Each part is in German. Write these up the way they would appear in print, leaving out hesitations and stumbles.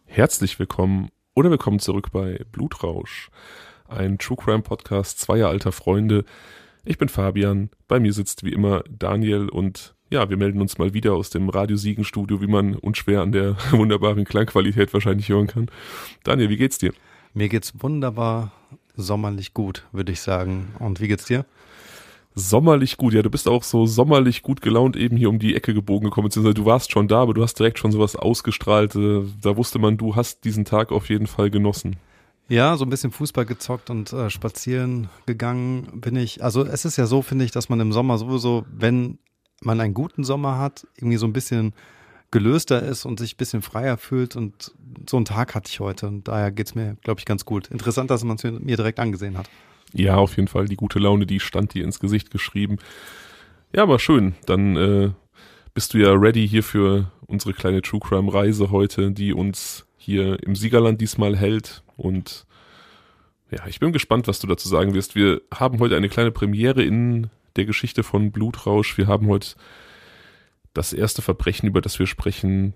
Herzlich willkommen oder willkommen zurück bei Blutrausch, ein True Crime Podcast zweier alter Freunde. Ich bin Fabian, bei mir sitzt wie immer Daniel und ja, wir melden uns mal wieder aus dem Radio Siegen Studio, wie man unschwer an der wunderbaren Klangqualität wahrscheinlich hören kann. Daniel, wie geht's dir? Mir geht's wunderbar, sommerlich gut, würde ich sagen. Und wie geht's dir? Sommerlich gut, ja, du bist auch so sommerlich gut gelaunt eben hier um die Ecke gebogen gekommen, beziehungsweise du warst schon da, aber du hast direkt schon sowas ausgestrahlt, da wusste man, du hast diesen Tag auf jeden Fall genossen. Ja, so ein bisschen Fußball gezockt und spazieren gegangen bin ich. Also es ist ja so, finde ich, dass man im Sommer sowieso, wenn man einen guten Sommer hat, irgendwie so ein bisschen gelöster ist und sich ein bisschen freier fühlt, und so einen Tag hatte ich heute und daher geht's mir, glaube ich, ganz gut. Interessant, dass man es mir direkt angesehen hat. Ja, auf jeden Fall, die gute Laune, die stand dir ins Gesicht geschrieben. Ja, aber schön, dann bist du ja ready hier für unsere kleine True Crime Reise heute, die uns hier im Siegerland diesmal hält, und ja, ich bin gespannt, was du dazu sagen wirst. Wir haben heute eine kleine Premiere in der Geschichte von Blutrausch. Wir haben heute das erste Verbrechen, über das wir sprechen,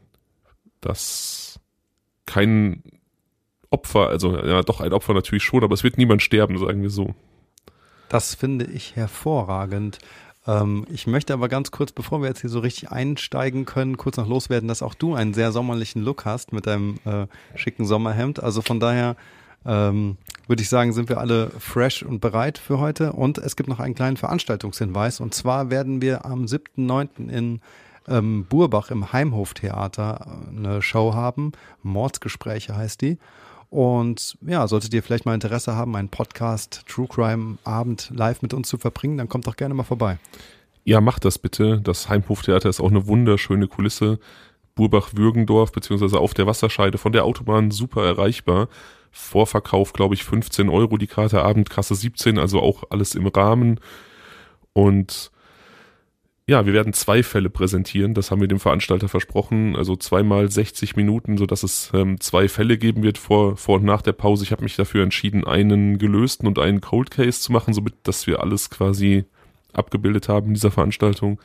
das kein Opfer, also ja doch ein Opfer natürlich schon, aber es wird niemand sterben, sagen wir so. Das finde ich hervorragend. Ich möchte aber ganz kurz, bevor wir jetzt hier so richtig einsteigen können, kurz noch loswerden, dass auch du einen sehr sommerlichen Look hast mit deinem schicken Sommerhemd. Also von daher würde ich sagen, sind wir alle fresh und bereit für heute. Und es gibt noch einen kleinen Veranstaltungshinweis. Und zwar werden wir am 7.9. in Burbach im Heimhoftheater eine Show haben. Mordsgespräche heißt die. Und ja, solltet ihr vielleicht mal Interesse haben, einen Podcast True Crime Abend live mit uns zu verbringen, dann kommt doch gerne mal vorbei. Ja, macht das bitte. Das Heimhoftheater ist auch eine wunderschöne Kulisse. Burbach-Würgendorf, beziehungsweise auf der Wasserscheide von der Autobahn super erreichbar. Vorverkauf, glaube ich, 15 € die Karte, Abendkasse 17, also auch alles im Rahmen. Und ja, wir werden 2 Fälle präsentieren, das haben wir dem Veranstalter versprochen, also 2x 60 Minuten, sodass es 2 Fälle geben wird vor und nach der Pause. Ich habe mich dafür entschieden, einen gelösten und einen Cold Case zu machen, somit, dass wir alles quasi abgebildet haben in dieser Veranstaltung.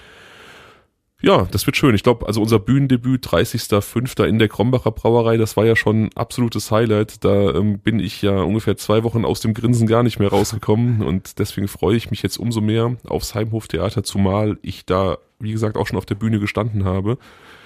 Ja, das wird schön. Ich glaube, also unser Bühnendebüt 30.05. in der Krombacher Brauerei, das war ja schon ein absolutes Highlight. Da bin ich ja ungefähr 2 Wochen aus dem Grinsen gar nicht mehr rausgekommen, und deswegen freue ich mich jetzt umso mehr aufs Heimhoftheater, zumal ich da, wie gesagt, auch schon auf der Bühne gestanden habe.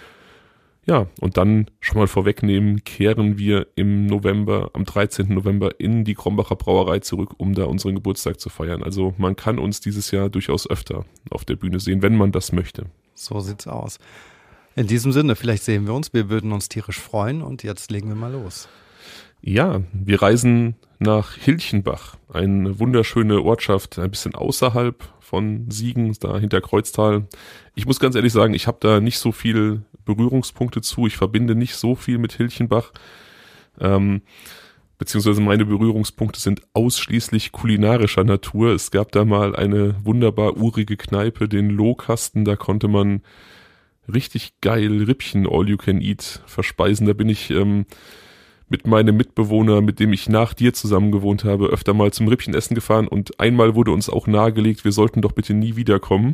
Ja, und dann schon mal vorwegnehmen, kehren wir im November, am 13. November in die Krombacher Brauerei zurück, um da unseren Geburtstag zu feiern. Also man kann uns dieses Jahr durchaus öfter auf der Bühne sehen, wenn man das möchte. So sieht's aus. In diesem Sinne, vielleicht sehen wir uns, wir würden uns tierisch freuen, und jetzt legen wir mal los. Ja, wir reisen nach Hilchenbach, eine wunderschöne Ortschaft, ein bisschen außerhalb von Siegen, da hinter Kreuztal. Ich muss ganz ehrlich sagen, ich habe da nicht so viel Berührungspunkte zu, ich verbinde nicht so viel mit Hilchenbach, beziehungsweise meine Berührungspunkte sind ausschließlich kulinarischer Natur. Es gab da mal eine wunderbar urige Kneipe, den Lohkasten, da konnte man richtig geil Rippchen All You Can Eat verspeisen. Da bin ich mit meinem Mitbewohner, mit dem ich nach dir zusammen gewohnt habe, öfter mal zum Rippchenessen gefahren, und einmal wurde uns auch nahegelegt, wir sollten doch bitte nie wiederkommen.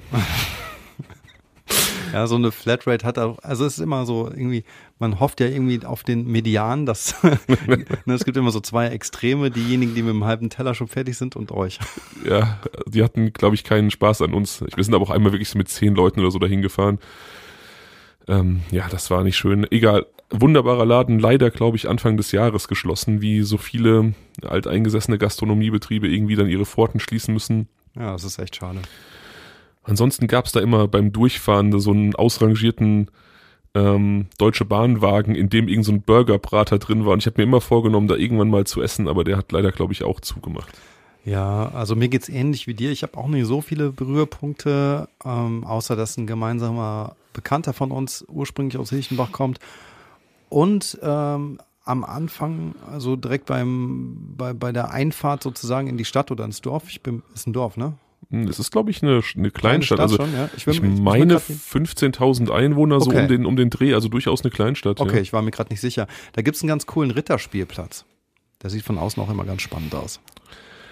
Ja, so eine Flatrate hat auch, also es ist immer so irgendwie, man hofft ja irgendwie auf den Median, dass es gibt immer so 2 Extreme, diejenigen, die mit einem halben Teller schon fertig sind, und euch. Ja, die hatten, glaube ich, keinen Spaß an uns. Wir sind aber auch einmal wirklich so mit 10 Leuten oder so dahin gefahren. Ja, das war nicht schön. Egal, wunderbarer Laden, leider, glaube ich, Anfang des Jahres geschlossen, wie so viele alteingesessene Gastronomiebetriebe irgendwie dann ihre Pforten schließen müssen. Ja, das ist echt schade. Ansonsten gab es da immer beim Durchfahren so einen ausrangierten Deutsche Bahnwagen, in dem irgend so ein Burgerbrater drin war, und ich habe mir immer vorgenommen, da irgendwann mal zu essen, aber der hat leider, glaube ich, auch zugemacht. Ja, also mir geht's ähnlich wie dir. Ich habe auch nicht so viele Berührpunkte, außer dass ein gemeinsamer Bekannter von uns ursprünglich aus Hilchenbach kommt. Und am Anfang, also direkt bei der Einfahrt sozusagen in die Stadt oder ins Dorf, ist ein Dorf, ne? Es ist, glaube ich, eine Kleinstadt. Also schon, ja. ich meine 15.000 Einwohner, so okay, um den Dreh, also durchaus eine Kleinstadt. Okay, ja. Ich war mir gerade nicht sicher. Da gibt's einen ganz coolen Ritterspielplatz. Der sieht von außen auch immer ganz spannend aus.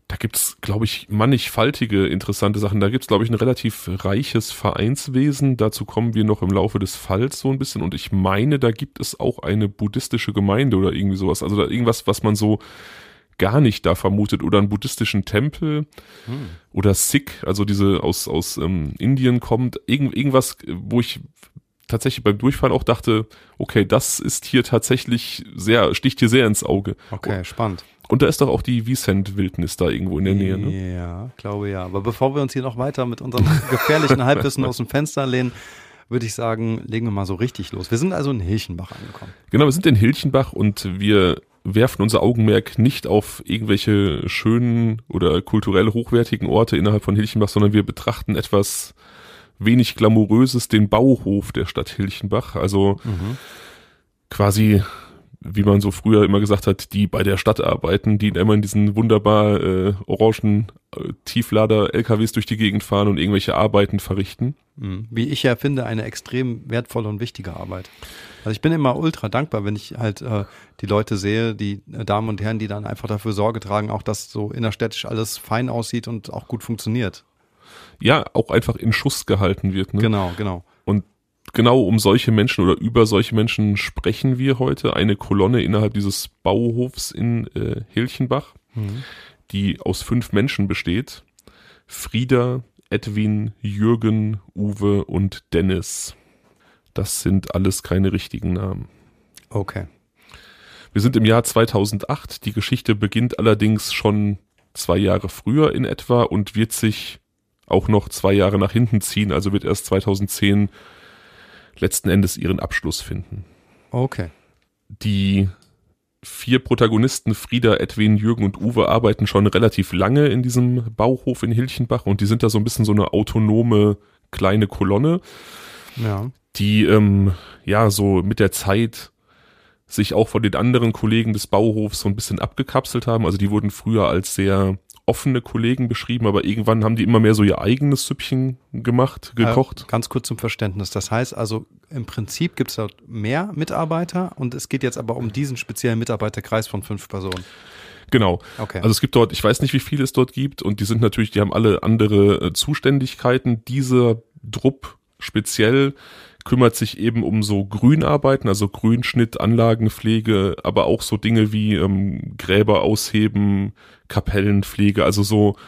Da gibt's, glaube ich, mannigfaltige interessante Sachen. Da gibt's, glaube ich, ein relativ reiches Vereinswesen. Dazu kommen wir noch im Laufe des Falls so ein bisschen. Und ich meine, da gibt es auch eine buddhistische Gemeinde oder irgendwie sowas. Also da irgendwas, was man so gar nicht da vermutet. Oder einen buddhistischen Tempel oder Sikh, also diese aus Indien kommt. Irgendwas, wo ich tatsächlich beim Durchfahren auch dachte, okay, das ist hier tatsächlich sticht hier sehr ins Auge. Okay, spannend. Und da ist doch auch die Wiesent-Wildnis da irgendwo in der Nähe, ne? Ja, glaube ja. Aber bevor wir uns hier noch weiter mit unserem gefährlichen Halbwissen aus dem Fenster lehnen, würde ich sagen, legen wir mal so richtig los. Wir sind also in Hilchenbach angekommen. Genau, wir sind in Hilchenbach und wir werfen unser Augenmerk nicht auf irgendwelche schönen oder kulturell hochwertigen Orte innerhalb von Hilchenbach, sondern wir betrachten etwas wenig Glamouröses, den Bauhof der Stadt Hilchenbach. Also quasi, wie man so früher immer gesagt hat, die bei der Stadt arbeiten, die immer in diesen wunderbar orangen Tieflader-LKWs durch die Gegend fahren und irgendwelche Arbeiten verrichten. Wie ich ja finde, eine extrem wertvolle und wichtige Arbeit. Also ich bin immer ultra dankbar, wenn ich halt die Leute sehe, die Damen und Herren, die dann einfach dafür Sorge tragen, auch dass so innerstädtisch alles fein aussieht und auch gut funktioniert. Ja, auch einfach in Schuss gehalten wird. Ne? Genau. Und genau um solche Menschen oder über solche Menschen sprechen wir heute. Eine Kolonne innerhalb dieses Bauhofs in Hilchenbach, die aus 5 Menschen besteht. Frieda, Edwin, Jürgen, Uwe und Dennis. Das sind alles keine richtigen Namen. Okay. Wir sind im Jahr 2008. Die Geschichte beginnt allerdings schon 2 Jahre früher in etwa und wird sich auch noch 2 Jahre nach hinten ziehen. Also wird erst 2010 letzten Endes ihren Abschluss finden. Okay. Die 4 Protagonisten, Frieda, Edwin, Jürgen und Uwe, arbeiten schon relativ lange in diesem Bauhof in Hilchenbach und die sind da so ein bisschen so eine autonome kleine Kolonne, die so mit der Zeit sich auch von den anderen Kollegen des Bauhofs so ein bisschen abgekapselt haben. Also die wurden früher als sehr offene Kollegen beschrieben, aber irgendwann haben die immer mehr so ihr eigenes Süppchen gekocht. Ganz kurz zum Verständnis. Das heißt also, im Prinzip gibt es dort mehr Mitarbeiter und es geht jetzt aber um diesen speziellen Mitarbeiterkreis von 5 Personen. Genau. Okay. Also es gibt dort, ich weiß nicht, wie viele es dort gibt und die haben alle andere Zuständigkeiten. Dieser Trupp speziell kümmert sich eben um so Grünarbeiten, also Grünschnitt, Anlagenpflege, aber auch so Dinge wie Gräber ausheben, Kapellenpflege, also so,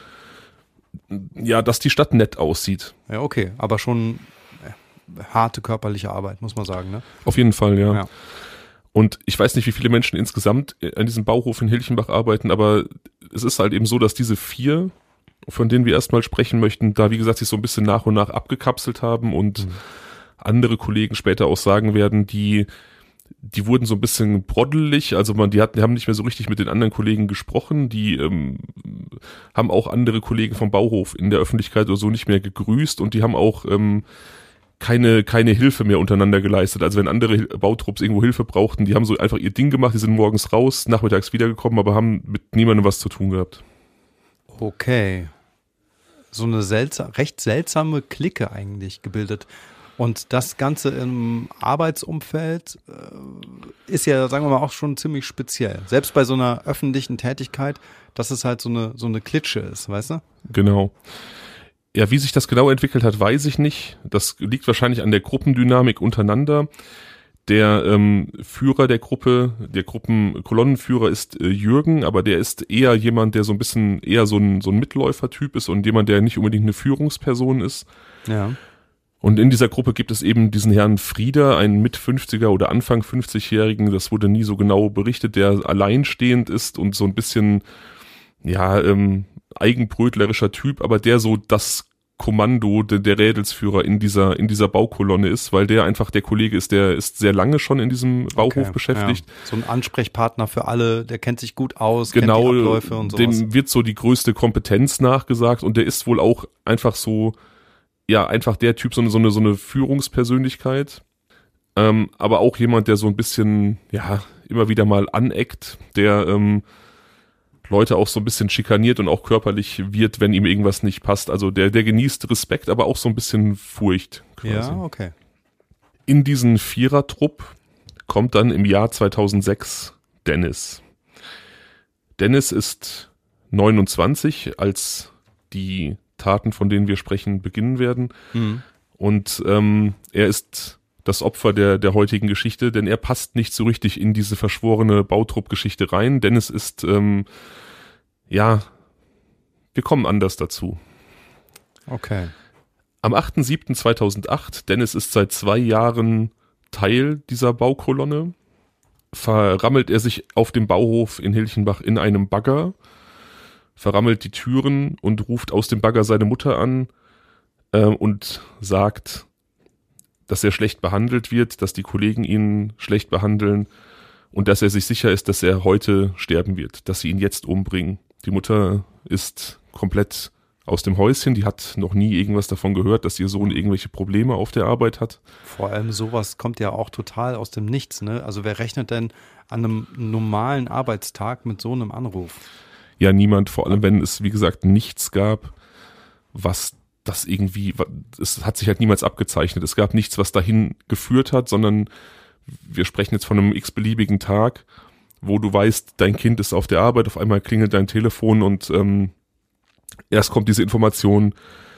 ja, dass die Stadt nett aussieht. Ja, okay, aber schon harte körperliche Arbeit, muss man sagen, ne? Auf jeden Fall, ja. Und ich weiß nicht, wie viele Menschen insgesamt an diesem Bauhof in Hilchenbach arbeiten, aber es ist halt eben so, dass diese 4, von denen wir erstmal sprechen möchten, da wie gesagt sich so ein bisschen nach und nach abgekapselt haben und andere Kollegen später auch sagen werden, die wurden so ein bisschen broddelig, also die haben nicht mehr so richtig mit den anderen Kollegen gesprochen, die haben auch andere Kollegen vom Bauhof in der Öffentlichkeit oder so nicht mehr gegrüßt und die haben auch keine Hilfe mehr untereinander geleistet. Also wenn andere Bautrupps irgendwo Hilfe brauchten, die haben so einfach ihr Ding gemacht, die sind morgens raus, nachmittags wiedergekommen, aber haben mit niemandem was zu tun gehabt. Okay. So eine recht seltsame Clique eigentlich gebildet. Und das Ganze im Arbeitsumfeld ist ja, sagen wir mal, auch schon ziemlich speziell. Selbst bei so einer öffentlichen Tätigkeit, dass es halt so eine Klitsche ist, weißt du? Genau. Ja, wie sich das genau entwickelt hat, weiß ich nicht. Das liegt wahrscheinlich an der Gruppendynamik untereinander. Der Führer der Gruppe, der Gruppenkolonnenführer ist Jürgen, aber der ist eher jemand, der so ein bisschen eher so ein Mitläufertyp ist und jemand, der nicht unbedingt eine Führungsperson ist. Ja. Und in dieser Gruppe gibt es eben diesen Herrn Frieda, einen Mit-50er oder Anfang 50-Jährigen, das wurde nie so genau berichtet, der alleinstehend ist und so ein bisschen, eigenbrötlerischer Typ, aber der so das Kommando, der Rädelsführer in dieser Baukolonne ist, weil der einfach der Kollege ist, der ist sehr lange schon in diesem Bauhof beschäftigt. Ja. So ein Ansprechpartner für alle, der kennt sich gut aus, genau, kennt die Abläufe und sowas. Dem wird so die größte Kompetenz nachgesagt und der ist wohl auch einfach so, einfach der Typ, so eine Führungspersönlichkeit, aber auch jemand, der so ein bisschen, immer wieder mal aneckt, der Leute auch so ein bisschen schikaniert und auch körperlich wird, wenn ihm irgendwas nicht passt. Also der genießt Respekt, aber auch so ein bisschen Furcht quasi. Ja, okay. In diesen 4er-Trupp kommt dann im Jahr 2006 Dennis. Dennis ist 29, als die Taten, von denen wir sprechen, beginnen werden. Und er ist das Opfer der heutigen Geschichte, denn er passt nicht so richtig in diese verschworene Bautrupp-Geschichte rein. Dennis ist, wir kommen anders dazu. Okay. Am 8.7.2008, Dennis ist seit 2 Jahren Teil dieser Baukolonne, verrammelt er sich auf dem Bauhof in Hilchenbach in einem Bagger, verrammelt die Türen und ruft aus dem Bagger seine Mutter an und sagt, dass er schlecht behandelt wird, dass die Kollegen ihn schlecht behandeln und dass er sich sicher ist, dass er heute sterben wird, dass sie ihn jetzt umbringen. Die Mutter ist komplett aus dem Häuschen, die hat noch nie irgendwas davon gehört, dass ihr Sohn irgendwelche Probleme auf der Arbeit hat. Vor allem sowas kommt ja auch total aus dem Nichts, ne? Also wer rechnet denn an einem normalen Arbeitstag mit so einem Anruf? Ja, niemand, vor allem wenn es, wie gesagt, nichts gab, was das irgendwie, es hat sich halt niemals abgezeichnet. Es gab nichts, was dahin geführt hat, sondern wir sprechen jetzt von einem x-beliebigen Tag, wo du weißt, dein Kind ist auf der Arbeit, auf einmal klingelt dein Telefon und erst kommt diese Information,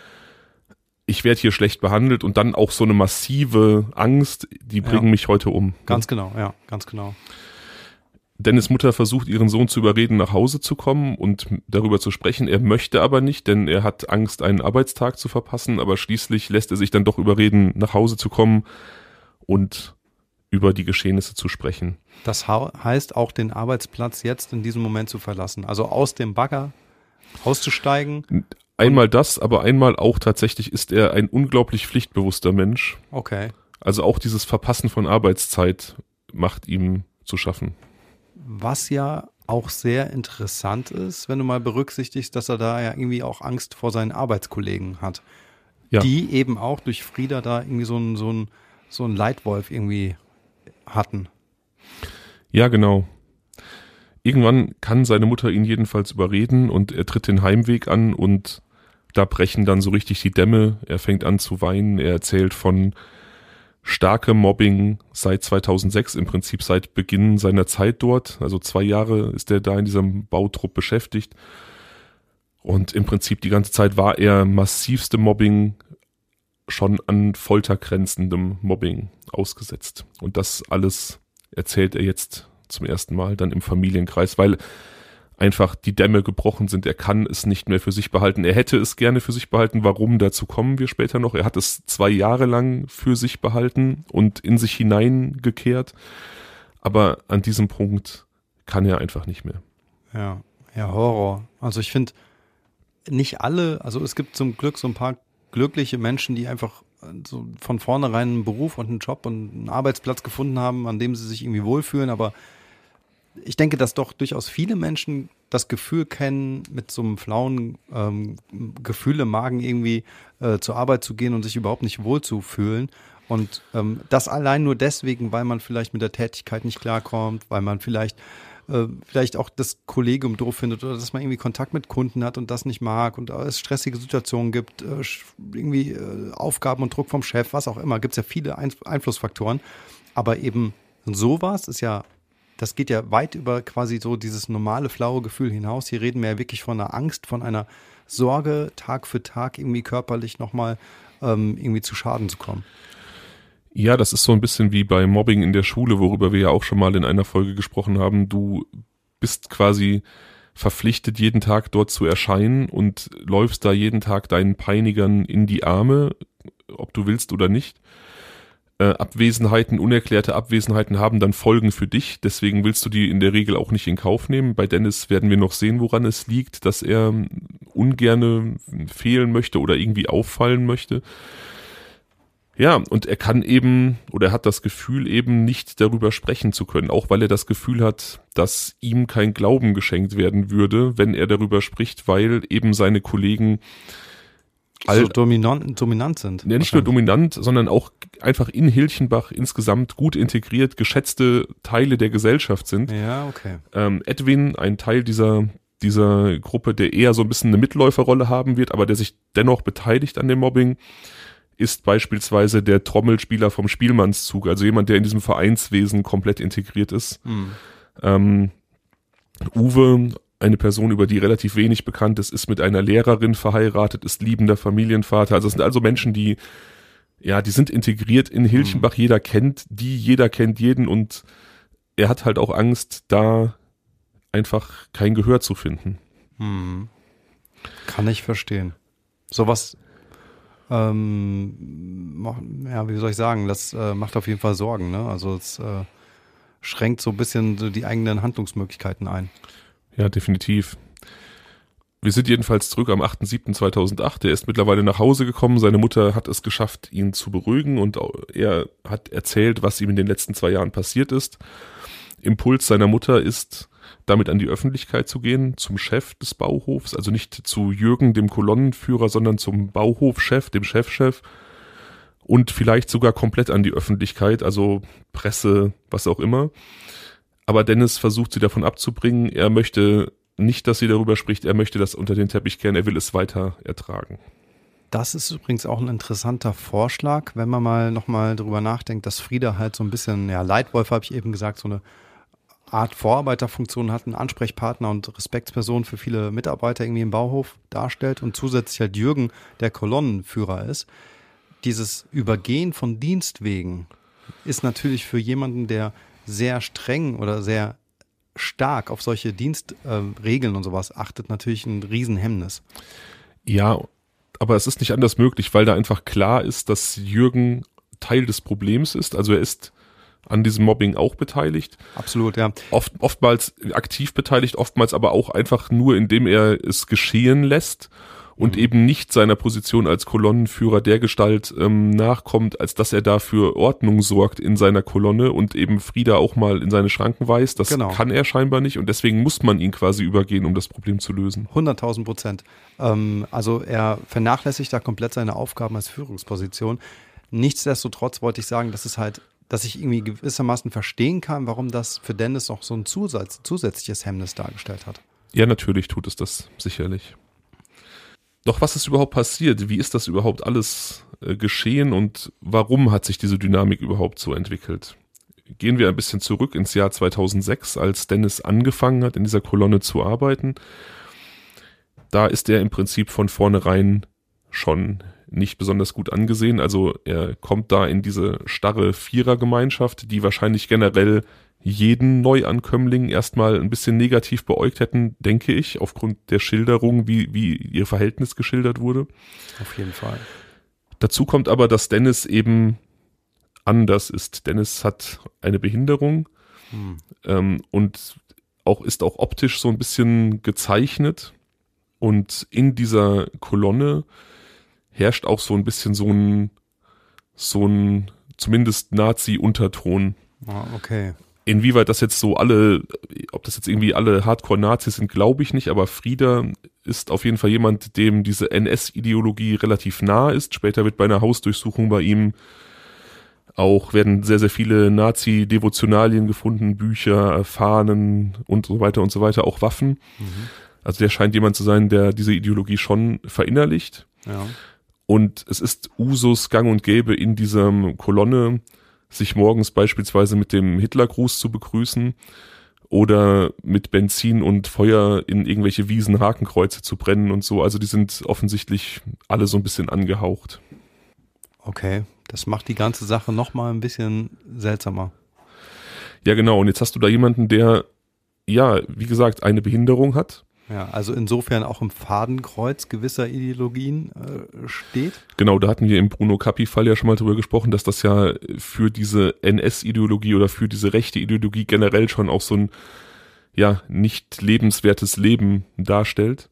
ich werde hier schlecht behandelt und dann auch so eine massive Angst, die bringen mich heute um. Ganz genau, ja, ganz genau. Dennis' Mutter versucht, ihren Sohn zu überreden, nach Hause zu kommen und darüber zu sprechen. Er möchte aber nicht, denn er hat Angst, einen Arbeitstag zu verpassen, aber schließlich lässt er sich dann doch überreden, nach Hause zu kommen und über die Geschehnisse zu sprechen. Das heißt auch, den Arbeitsplatz jetzt in diesem Moment zu verlassen, also aus dem Bagger auszusteigen. Einmal das, aber einmal auch tatsächlich ist er ein unglaublich pflichtbewusster Mensch. Okay. Also auch dieses Verpassen von Arbeitszeit macht ihm zu schaffen. Was ja auch sehr interessant ist, wenn du mal berücksichtigst, dass er da ja irgendwie auch Angst vor seinen Arbeitskollegen hat. Ja. Die eben auch durch Frieda da irgendwie so einen Leitwolf irgendwie hatten. Ja, genau. Irgendwann kann seine Mutter ihn jedenfalls überreden und er tritt den Heimweg an und da brechen dann so richtig die Dämme. Er fängt an zu weinen, er erzählt von starkem Mobbing seit 2006, im Prinzip seit Beginn seiner Zeit dort. Also 2 Jahre ist er da in diesem Bautrupp beschäftigt. Und im Prinzip die ganze Zeit war er massivste Mobbing, schon an foltergrenzendem Mobbing ausgesetzt. Und das alles erzählt er jetzt zum ersten Mal dann im Familienkreis, weil einfach die Dämme gebrochen sind. Er kann es nicht mehr für sich behalten. Er hätte es gerne für sich behalten. Warum? Dazu kommen wir später noch. Er hat es 2 Jahre lang für sich behalten und in sich hineingekehrt. Aber an diesem Punkt kann er einfach nicht mehr. Ja, Horror. Also ich finde, nicht alle, also es gibt zum Glück so ein paar glückliche Menschen, die einfach so von vornherein einen Beruf und einen Job und einen Arbeitsplatz gefunden haben, an dem sie sich irgendwie wohlfühlen, aber ich denke, dass doch durchaus viele Menschen das Gefühl kennen, mit so einem flauen Gefühl im Magen irgendwie zur Arbeit zu gehen und sich überhaupt nicht wohlzufühlen. Und das allein nur deswegen, weil man vielleicht mit der Tätigkeit nicht klarkommt, weil man vielleicht auch das Kollegium doof findet oder dass man irgendwie Kontakt mit Kunden hat und das nicht mag und es stressige Situationen gibt, irgendwie Aufgaben und Druck vom Chef, was auch immer. Gibt es ja viele Einflussfaktoren. Aber eben sowas ist ja, das geht ja weit über quasi so dieses normale, flaue Gefühl hinaus. Hier reden wir ja wirklich von einer Angst, von einer Sorge, Tag für Tag irgendwie körperlich nochmal irgendwie zu Schaden zu kommen. Ja, das ist so ein bisschen wie bei Mobbing in der Schule, worüber wir ja auch schon mal in einer Folge gesprochen haben. Du bist quasi verpflichtet, jeden Tag dort zu erscheinen und läufst da jeden Tag deinen Peinigern in die Arme, ob du willst oder nicht. Abwesenheiten, unerklärte Abwesenheiten haben dann Folgen für dich, deswegen willst du die in der Regel auch nicht in Kauf nehmen. Bei Dennis werden wir noch sehen, woran es liegt, dass er ungerne fehlen möchte oder irgendwie auffallen möchte. Ja, und er kann eben, oder er hat das Gefühl eben nicht darüber sprechen zu können, auch weil er das Gefühl hat, dass ihm kein Glauben geschenkt werden würde, wenn er darüber spricht, weil eben seine Kollegen so dominant sind. Ja, nicht nur dominant, sondern auch einfach in Hilchenbach insgesamt gut integriert, geschätzte Teile der Gesellschaft sind. Ja, okay. Edwin, ein Teil dieser Gruppe, der eher so ein bisschen eine Mitläuferrolle haben wird, aber der sich dennoch beteiligt an dem Mobbing, ist beispielsweise der Trommelspieler vom Spielmannszug, also jemand, der in diesem Vereinswesen komplett integriert ist. Uwe, eine Person, über die relativ wenig bekannt ist mit einer Lehrerin verheiratet, ist liebender Familienvater. Also es sind also Menschen, die sind integriert in Hilchenbach. Jeder kennt jeden und er hat halt auch Angst, da einfach kein Gehör zu finden. Kann ich verstehen. Sowas, wie soll ich sagen, das macht auf jeden Fall Sorgen, ne? Also es schränkt so ein bisschen so die eigenen Handlungsmöglichkeiten ein. Ja, definitiv. Wir sind jedenfalls zurück am 8.7.2008. Er ist mittlerweile nach Hause gekommen. Seine Mutter hat es geschafft, ihn zu beruhigen und er hat erzählt, was ihm in den letzten 2 Jahren passiert ist. Impuls seiner Mutter ist, damit an die Öffentlichkeit zu gehen, zum Chef des Bauhofs, also nicht zu Jürgen, dem Kolonnenführer, sondern zum Bauhofchef, dem Chefchef und vielleicht sogar komplett an die Öffentlichkeit, also Presse, was auch immer. Aber Dennis versucht sie davon abzubringen. Er möchte nicht, dass sie darüber spricht. Er möchte das unter den Teppich kehren. Er will es weiter ertragen. Das ist übrigens auch ein interessanter Vorschlag, wenn man mal nochmal drüber nachdenkt, dass Frieda halt so ein bisschen, Leitwolf habe ich eben gesagt, so eine Art Vorarbeiterfunktion hat, einen Ansprechpartner und Respektsperson für viele Mitarbeiter irgendwie im Bauhof darstellt und zusätzlich halt Jürgen der Kolonnenführer ist. Dieses Übergehen von Dienstwegen ist natürlich für jemanden, der sehr streng oder sehr stark auf solche Dienstregeln und sowas achtet, natürlich ein Riesenhemmnis. Ja, aber es ist nicht anders möglich, weil da einfach klar ist, dass Jürgen Teil des Problems ist. Also er ist an diesem Mobbing auch beteiligt. Absolut, ja. Oftmals aktiv beteiligt, oftmals aber auch einfach nur, indem er es geschehen lässt und eben nicht seiner Position als Kolonnenführer dergestalt nachkommt, als dass er dafür Ordnung sorgt in seiner Kolonne und eben Frieda auch mal in seine Schranken weist. Das kann er scheinbar nicht und deswegen muss man ihn quasi übergehen, um das Problem zu lösen. 100.000%. Also er vernachlässigt da komplett seine Aufgaben als Führungsposition. Nichtsdestotrotz wollte ich sagen, dass ich irgendwie gewissermaßen verstehen kann, warum das für Dennis auch so ein zusätzliches Hemmnis dargestellt hat. Ja, natürlich tut es das sicherlich. Doch was ist überhaupt passiert? Wie ist das überhaupt alles geschehen und warum hat sich diese Dynamik überhaupt so entwickelt? Gehen wir ein bisschen zurück ins Jahr 2006, als Dennis angefangen hat, in dieser Kolonne zu arbeiten. Da ist er im Prinzip von vornherein schon nicht besonders gut angesehen. Also er kommt da in diese starre Vierergemeinschaft, die wahrscheinlich generell jeden Neuankömmling erstmal ein bisschen negativ beäugt hätten, denke ich, aufgrund der Schilderung, wie ihr Verhältnis geschildert wurde. Auf jeden Fall. Dazu kommt aber, dass Dennis eben anders ist. Dennis hat eine Behinderung und ist auch optisch so ein bisschen gezeichnet. Und in dieser Kolonne herrscht auch so ein bisschen so ein zumindest Nazi-Unterton. Okay. Inwieweit das jetzt ob das jetzt irgendwie alle Hardcore-Nazis sind, glaube ich nicht, aber Frieda ist auf jeden Fall jemand, dem diese NS-Ideologie relativ nah ist. Später wird bei einer Hausdurchsuchung bei ihm werden sehr, sehr viele Nazi-Devotionalien gefunden, Bücher, Fahnen und so weiter, auch Waffen. Also der scheint jemand zu sein, der diese Ideologie schon verinnerlicht. Ja. Und es ist Usus, gang und gäbe in dieser Kolonne, sich morgens beispielsweise mit dem Hitlergruß zu begrüßen oder mit Benzin und Feuer in irgendwelche Wiesen Hakenkreuze zu brennen und so. Also die sind offensichtlich alle so ein bisschen angehaucht. Okay, das macht die ganze Sache nochmal ein bisschen seltsamer. Ja, genau. Und jetzt hast du da jemanden, der, wie gesagt, eine Behinderung hat. Ja, also insofern auch im Fadenkreuz gewisser Ideologien steht. Genau, da hatten wir im Bruno Cappi-Fall ja schon mal drüber gesprochen, dass das ja für diese NS-Ideologie oder für diese rechte Ideologie generell schon auch so ein nicht lebenswertes Leben darstellt.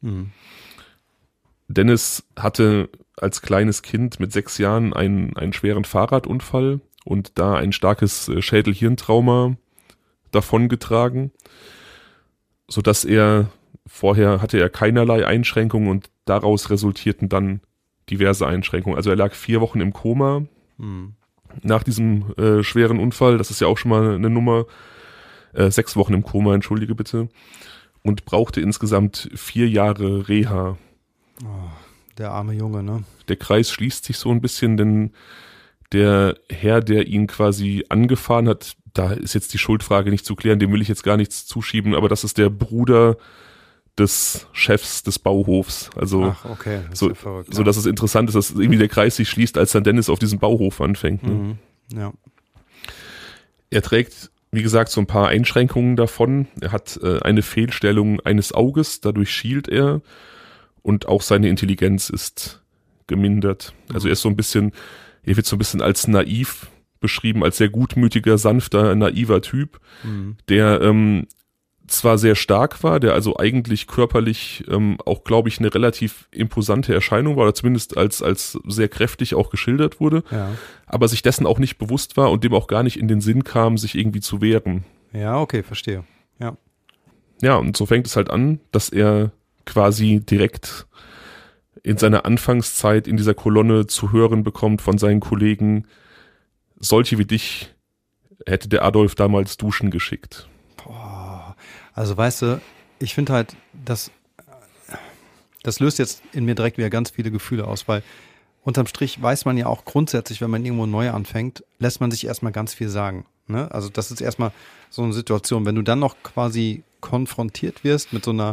Dennis hatte als kleines Kind mit 6 Jahren einen schweren Fahrradunfall und da ein starkes Schädel-Hirntrauma davongetragen, sodass vorher hatte er keinerlei Einschränkungen und daraus resultierten dann diverse Einschränkungen. Also er lag 4 Wochen im Koma nach diesem schweren Unfall. Das ist ja auch schon mal eine Nummer. 6 Wochen im Koma, entschuldige bitte. Und brauchte insgesamt 4 Jahre Reha. Oh, der arme Junge, ne? Der Kreis schließt sich so ein bisschen, denn der Herr, der ihn quasi angefahren hat, da ist jetzt die Schuldfrage nicht zu klären, dem will ich jetzt gar nichts zuschieben, aber das ist der Bruder des Chefs des Bauhofs. Also Ach, okay. Das ist so, ja verrückt, so dass es interessant ist, dass irgendwie der Kreis sich schließt, als dann Dennis auf diesem Bauhof anfängt. Ne? Mhm. Ja. Er trägt, wie gesagt, so ein paar Einschränkungen davon. Er hat eine Fehlstellung eines Auges, dadurch schielt er, und auch seine Intelligenz ist gemindert. Also er wird so ein bisschen als naiv beschrieben, als sehr gutmütiger, sanfter, naiver Typ, der zwar sehr stark war, der also eigentlich körperlich auch, glaube ich, eine relativ imposante Erscheinung war, oder zumindest als sehr kräftig auch geschildert wurde, Ja. aber sich dessen auch nicht bewusst war und dem auch gar nicht in den Sinn kam, sich irgendwie zu wehren. Ja, okay, verstehe. Ja. Ja, und so fängt es halt an, dass er quasi direkt in seiner Anfangszeit in dieser Kolonne zu hören bekommt von seinen Kollegen: Solche wie dich hätte der Adolf damals duschen geschickt. Boah. Also weißt du, ich finde halt, das löst jetzt in mir direkt wieder ganz viele Gefühle aus, weil unterm Strich weiß man ja auch grundsätzlich, wenn man irgendwo neu anfängt, lässt man sich erstmal ganz viel sagen. Ne? Also das ist erstmal so eine Situation. Wenn du dann noch quasi konfrontiert wirst mit so einer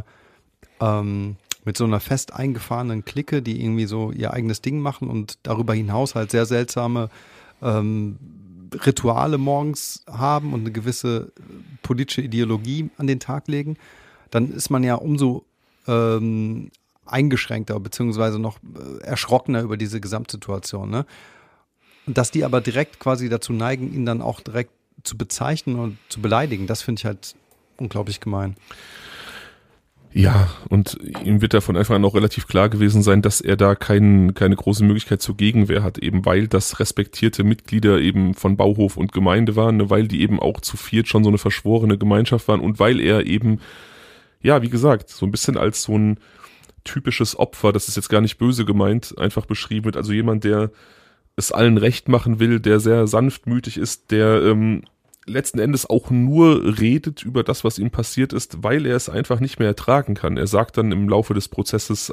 fest eingefahrenen Clique, die irgendwie so ihr eigenes Ding machen und darüber hinaus halt sehr seltsame Rituale morgens haben und eine gewisse politische Ideologie an den Tag legen, dann ist man ja umso eingeschränkter beziehungsweise noch erschrockener über diese Gesamtsituation. Ne? Und dass die aber direkt quasi dazu neigen, ihn dann auch direkt zu bezeichnen und zu beleidigen, das finde ich halt unglaublich gemein. Ja, und ihm wird davon einfach noch relativ klar gewesen sein, dass er da keine große Möglichkeit zur Gegenwehr hat, eben weil das respektierte Mitglieder eben von Bauhof und Gemeinde waren, ne, weil die eben auch zu viert schon so eine verschworene Gemeinschaft waren und weil er eben, ja, wie gesagt, so ein bisschen als so ein typisches Opfer, das ist jetzt gar nicht böse gemeint, einfach beschrieben wird, also jemand, der es allen recht machen will, der sehr sanftmütig ist, der letzten Endes auch nur redet über das, was ihm passiert ist, weil er es einfach nicht mehr ertragen kann. Er sagt dann im Laufe des Prozesses,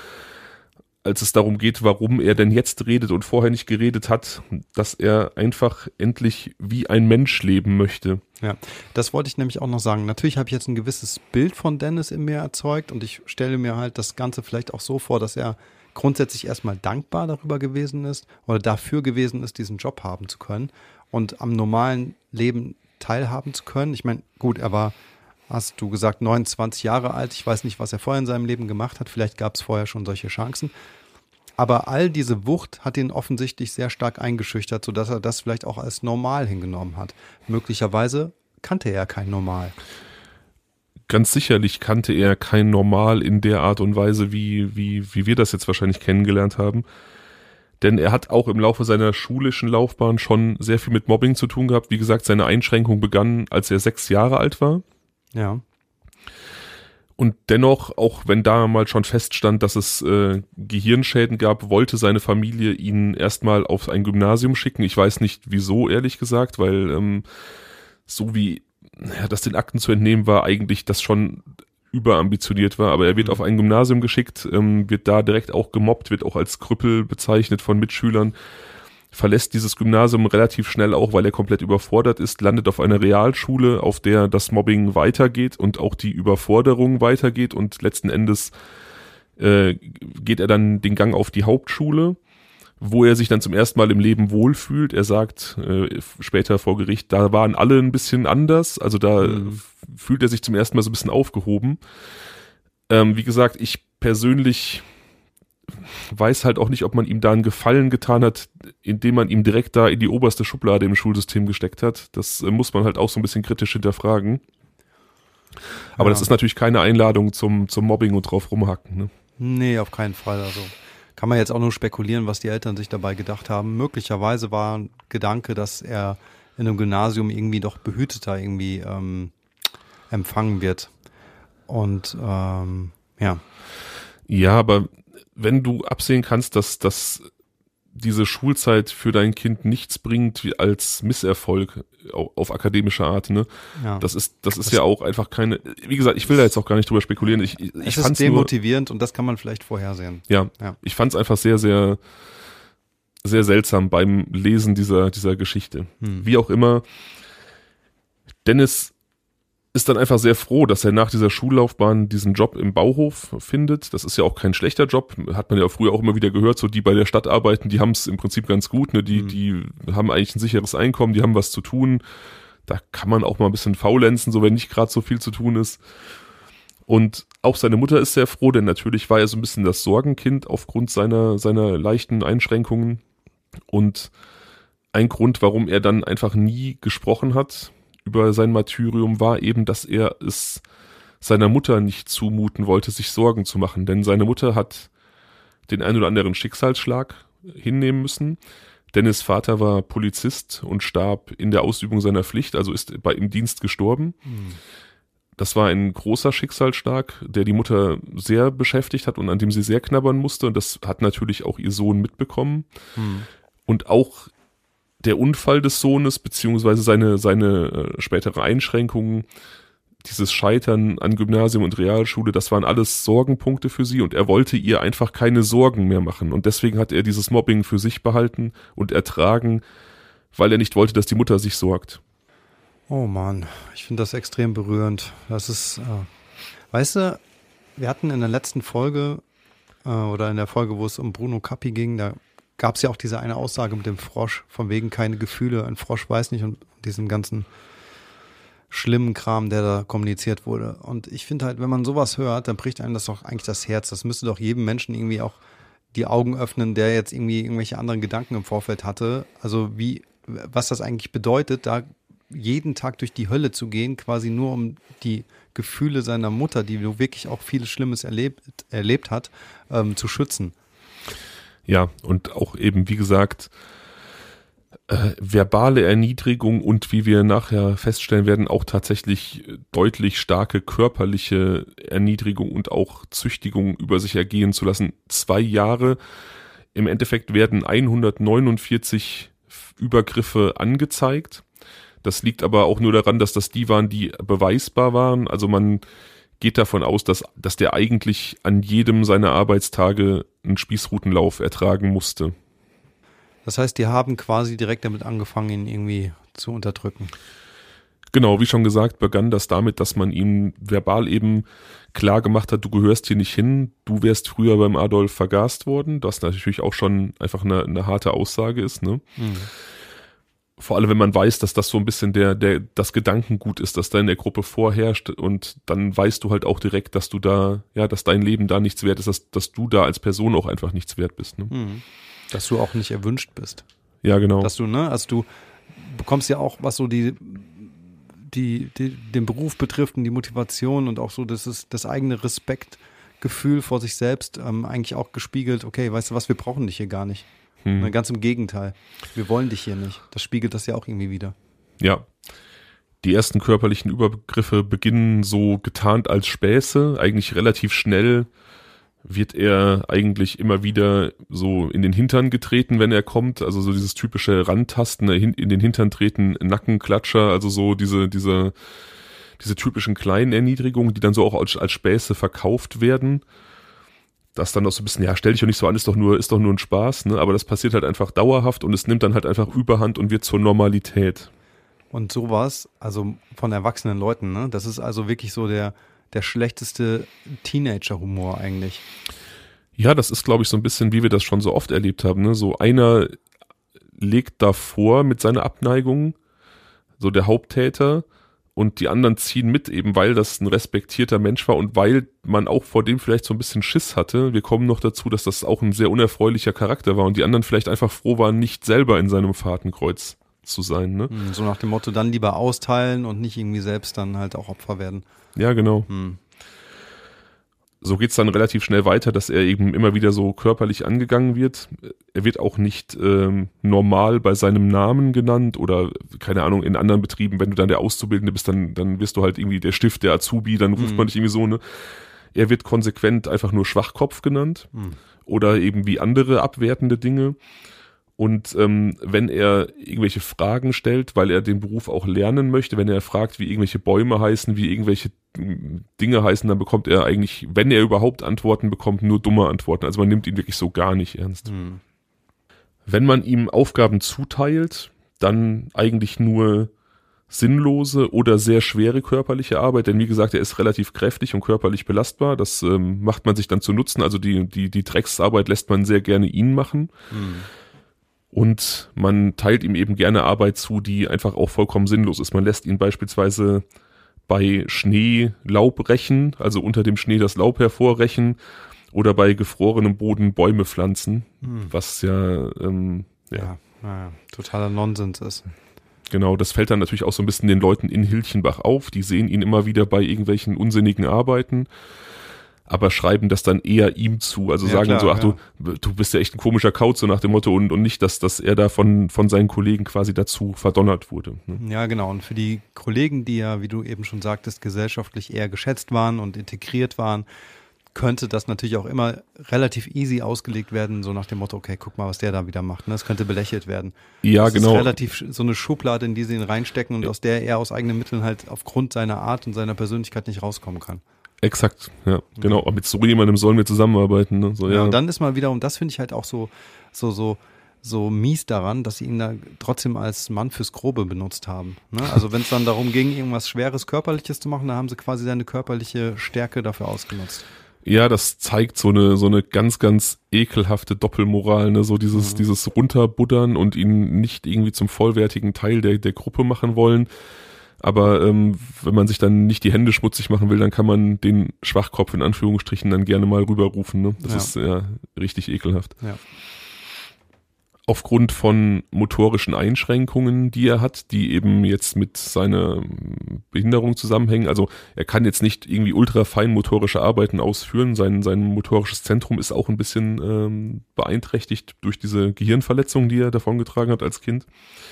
als es darum geht, warum er denn jetzt redet und vorher nicht geredet hat, dass er einfach endlich wie ein Mensch leben möchte. Ja, das wollte ich nämlich auch noch sagen. Natürlich habe ich jetzt ein gewisses Bild von Dennis in mir erzeugt und ich stelle mir halt das Ganze vielleicht auch so vor, dass er grundsätzlich erstmal dankbar darüber gewesen ist oder dafür gewesen ist, diesen Job haben zu können und am normalen Leben teilhaben zu können. Ich meine, gut, er war, hast du gesagt, 29 Jahre alt. Ich weiß nicht, was er vorher in seinem Leben gemacht hat. Vielleicht gab es vorher schon solche Chancen. Aber all diese Wucht hat ihn offensichtlich sehr stark eingeschüchtert, sodass er das vielleicht auch als normal hingenommen hat. Möglicherweise kannte er kein Normal. Ganz sicherlich kannte er kein Normal in der Art und Weise, wie wir das jetzt wahrscheinlich kennengelernt haben. Denn er hat auch im Laufe seiner schulischen Laufbahn schon sehr viel mit Mobbing zu tun gehabt. Wie gesagt, seine Einschränkung begann, als er 6 Jahre alt war. Ja. Und dennoch, auch wenn damals schon feststand, dass es Gehirnschäden gab, wollte seine Familie ihn erstmal auf ein Gymnasium schicken. Ich weiß nicht, wieso, ehrlich gesagt, weil so wie das den Akten zu entnehmen war, eigentlich das schon überambitioniert war, aber er wird auf ein Gymnasium geschickt, wird da direkt auch gemobbt, wird auch als Krüppel bezeichnet von Mitschülern, verlässt dieses Gymnasium relativ schnell auch, weil er komplett überfordert ist, landet auf einer Realschule, auf der das Mobbing weitergeht und auch die Überforderung weitergeht und letzten Endes geht er dann den Gang auf die Hauptschule, wo er sich dann zum ersten Mal im Leben wohlfühlt. Er sagt später vor Gericht, da waren alle ein bisschen anders, also da fühlt er sich zum ersten Mal so ein bisschen aufgehoben. Wie gesagt, ich persönlich weiß halt auch nicht, ob man ihm da einen Gefallen getan hat, indem man ihm direkt da in die oberste Schublade im Schulsystem gesteckt hat. Das muss man halt auch so ein bisschen kritisch hinterfragen. Aber das ist natürlich keine Einladung zum Mobbing und drauf rumhacken. Ne? Nee, auf keinen Fall. Also kann man jetzt auch nur spekulieren, was die Eltern sich dabei gedacht haben. Möglicherweise war ein Gedanke, dass er in einem Gymnasium irgendwie doch behüteter irgendwie empfangen wird. Und ja. Ja, aber wenn du absehen kannst, dass diese Schulzeit für dein Kind nichts bringt wie als Misserfolg auf akademische Art, ne? Ja. Das ist ja auch einfach keine, wie gesagt, ich will da jetzt auch gar nicht drüber spekulieren. Ich es fand's ist demotivierend und das kann man vielleicht vorhersehen. Ja, ich fand's einfach sehr, sehr, sehr seltsam beim Lesen dieser Geschichte. Wie auch immer, Dennis ist dann einfach sehr froh, dass er nach dieser Schullaufbahn diesen Job im Bauhof findet. Das ist ja auch kein schlechter Job, hat man ja früher auch immer wieder gehört, so die bei der Stadt arbeiten, die haben es im Prinzip ganz gut, ne? Die haben eigentlich ein sicheres Einkommen, die haben was zu tun. Da kann man auch mal ein bisschen faulenzen, so wenn nicht gerade so viel zu tun ist. Und auch seine Mutter ist sehr froh, denn natürlich war er so ein bisschen das Sorgenkind aufgrund seiner leichten Einschränkungen. Und ein Grund, warum er dann einfach nie gesprochen hat über sein Martyrium, war eben, dass er es seiner Mutter nicht zumuten wollte, sich Sorgen zu machen. Denn seine Mutter hat den ein oder anderen Schicksalsschlag hinnehmen müssen. Dennis' Vater war Polizist und starb in der Ausübung seiner Pflicht, also ist im Dienst gestorben. Das war ein großer Schicksalsschlag, der die Mutter sehr beschäftigt hat und an dem sie sehr knabbern musste. Und das hat natürlich auch ihr Sohn mitbekommen. Und auch der Unfall des Sohnes, beziehungsweise seine spätere Einschränkungen, dieses Scheitern an Gymnasium und Realschule, das waren alles Sorgenpunkte für sie und er wollte ihr einfach keine Sorgen mehr machen. Und deswegen hat er dieses Mobbing für sich behalten und ertragen, weil er nicht wollte, dass die Mutter sich sorgt. Oh Mann, ich finde das extrem berührend. Das ist, weißt du, wir hatten in der letzten Folge oder in der Folge, wo es um Bruno Cappi ging, da gab es ja auch diese eine Aussage mit dem Frosch, von wegen keine Gefühle, ein Frosch weiß nicht, und diesem ganzen schlimmen Kram, der da kommuniziert wurde. Und ich finde halt, wenn man sowas hört, dann bricht einem das doch eigentlich das Herz. Das müsste doch jedem Menschen irgendwie auch die Augen öffnen, der jetzt irgendwie irgendwelche anderen Gedanken im Vorfeld hatte. Also was das eigentlich bedeutet, da jeden Tag durch die Hölle zu gehen, quasi nur um die Gefühle seiner Mutter, die wirklich auch vieles Schlimmes erlebt hat, zu schützen. Ja, und auch eben, wie gesagt, verbale Erniedrigung und, wie wir nachher feststellen werden, auch tatsächlich deutlich starke körperliche Erniedrigung und auch Züchtigung über sich ergehen zu lassen. 2 Jahre, im Endeffekt werden 149 Übergriffe angezeigt. Das liegt aber auch nur daran, dass das die waren, die beweisbar waren. Also man geht davon aus, dass der eigentlich an jedem seiner Arbeitstage einen Spießrutenlauf ertragen musste. Das heißt, die haben quasi direkt damit angefangen, ihn irgendwie zu unterdrücken. Genau, wie schon gesagt, begann das damit, dass man ihm verbal eben klar gemacht hat, du gehörst hier nicht hin, du wärst früher beim Adolf vergast worden, was natürlich auch schon einfach eine harte Aussage ist, ne? Vor allem, wenn man weiß, dass das so ein bisschen das Gedankengut ist, das da in der Gruppe vorherrscht, und dann weißt du halt auch direkt, dass du da, ja, dass dein Leben da nichts wert ist, dass du da als Person auch einfach nichts wert bist, ne? Dass du auch nicht erwünscht bist. Ja, genau. Dass du, also du bekommst ja auch, was so den Beruf betrifft und die Motivation und auch so das eigene Respektgefühl vor sich selbst eigentlich auch gespiegelt, okay, weißt du was, wir brauchen dich hier gar nicht. Ganz im Gegenteil. Wir wollen dich hier nicht. Das spiegelt das ja auch irgendwie wieder. Ja. Die ersten körperlichen Übergriffe beginnen so getarnt als Späße. Eigentlich relativ schnell wird er eigentlich immer wieder so in den Hintern getreten, wenn er kommt. Also so dieses typische Rantasten, in den Hintern treten, Nackenklatscher, also so diese typischen kleinen Erniedrigungen, die dann so auch als Späße verkauft werden. Das dann auch so ein bisschen, ja, stell dich doch nicht so an, ist doch nur ein Spaß, ne? Aber das passiert halt einfach dauerhaft und es nimmt dann halt einfach Überhand und wird zur Normalität. Und sowas, also von erwachsenen Leuten, ne? Das ist also wirklich so der schlechteste Teenager-Humor eigentlich. Ja, das ist, glaube ich, so ein bisschen, wie wir das schon so oft erlebt haben, ne? So einer legt da vor mit seiner Abneigung, so der Haupttäter, und die anderen ziehen mit, eben weil das ein respektierter Mensch war und weil man auch vor dem vielleicht so ein bisschen Schiss hatte. Wir kommen noch dazu, dass das auch ein sehr unerfreulicher Charakter war und die anderen vielleicht einfach froh waren, nicht selber in seinem Fadenkreuz zu sein, ne? So nach dem Motto, dann lieber austeilen und nicht irgendwie selbst dann halt auch Opfer werden. Ja, genau. So geht's dann relativ schnell weiter, dass er eben immer wieder so körperlich angegangen wird. Er wird auch nicht normal bei seinem Namen genannt oder, keine Ahnung, in anderen Betrieben, wenn du dann der Auszubildende bist, dann wirst du halt irgendwie der Stift, der Azubi, dann ruft man dich irgendwie so, ne? Er wird konsequent einfach nur Schwachkopf genannt oder eben wie andere abwertende Dinge. Und wenn er irgendwelche Fragen stellt, weil er den Beruf auch lernen möchte, wenn er fragt, wie irgendwelche Bäume heißen, wie irgendwelche Dinge heißen, dann bekommt er eigentlich, wenn er überhaupt Antworten bekommt, nur dumme Antworten. Also man nimmt ihn wirklich so gar nicht ernst. Wenn man ihm Aufgaben zuteilt, dann eigentlich nur sinnlose oder sehr schwere körperliche Arbeit, denn wie gesagt, er ist relativ kräftig und körperlich belastbar. Das macht man sich dann zu Nutzen. Also die Drecksarbeit lässt man sehr gerne ihn machen. Und man teilt ihm eben gerne Arbeit zu, die einfach auch vollkommen sinnlos ist. Man lässt ihn beispielsweise bei Schnee Laub rechen, also unter dem Schnee das Laub hervorrechen, oder bei gefrorenem Boden Bäume pflanzen, was ja totaler Nonsens ist. Genau, das fällt dann natürlich auch so ein bisschen den Leuten in Hilchenbach auf. Die sehen ihn immer wieder bei irgendwelchen unsinnigen Arbeiten, aber schreiben das dann eher ihm zu. Also sagen klar, so, ach du bist ja echt ein komischer Kauz, so nach dem Motto, und nicht, dass er da von seinen Kollegen quasi dazu verdonnert wurde. Ne? Ja, genau. Und für die Kollegen, die ja, wie du eben schon sagtest, gesellschaftlich eher geschätzt waren und integriert waren, könnte das natürlich auch immer relativ easy ausgelegt werden, so nach dem Motto, okay, guck mal, was der da wieder macht. Ne? Das könnte belächelt werden. Ja, das genau. ist relativ so eine Schublade, in die sie ihn reinstecken und aus der er aus eigenen Mitteln halt aufgrund seiner Art und seiner Persönlichkeit nicht rauskommen kann. Exakt, ja, genau. Aber mit so jemandem sollen wir zusammenarbeiten. Ne? So, ja, und dann ist mal wiederum, das finde ich halt auch so mies daran, dass sie ihn da trotzdem als Mann fürs Grobe benutzt haben. Ne? Also wenn es dann darum ging, irgendwas Schweres, Körperliches zu machen, dann haben sie quasi seine körperliche Stärke dafür ausgenutzt. Ja, das zeigt so eine ganz, ganz ekelhafte Doppelmoral, ne? So dieses Runterbuddern und ihn nicht irgendwie zum vollwertigen Teil der Gruppe machen wollen. Aber wenn man sich dann nicht die Hände schmutzig machen will, dann kann man den Schwachkopf in Anführungsstrichen dann gerne mal rüberrufen. Ne? Das ist ja richtig ekelhaft. Ja. Aufgrund von motorischen Einschränkungen, die er hat, die eben jetzt mit seiner Behinderung zusammenhängen. Also er kann jetzt nicht irgendwie ultra fein motorische Arbeiten ausführen. Sein motorisches Zentrum ist auch ein bisschen beeinträchtigt durch diese Gehirnverletzung, die er davongetragen hat als Kind.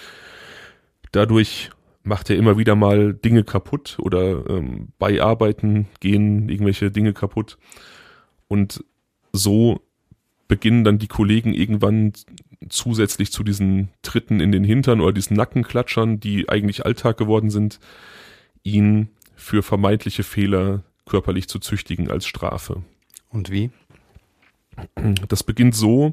Dadurch macht er immer wieder mal Dinge kaputt oder bei Arbeiten gehen irgendwelche Dinge kaputt. Und so beginnen dann die Kollegen irgendwann zusätzlich zu diesen Tritten in den Hintern oder diesen Nackenklatschern, die eigentlich Alltag geworden sind, ihn für vermeintliche Fehler körperlich zu züchtigen als Strafe. Und wie? Das beginnt so,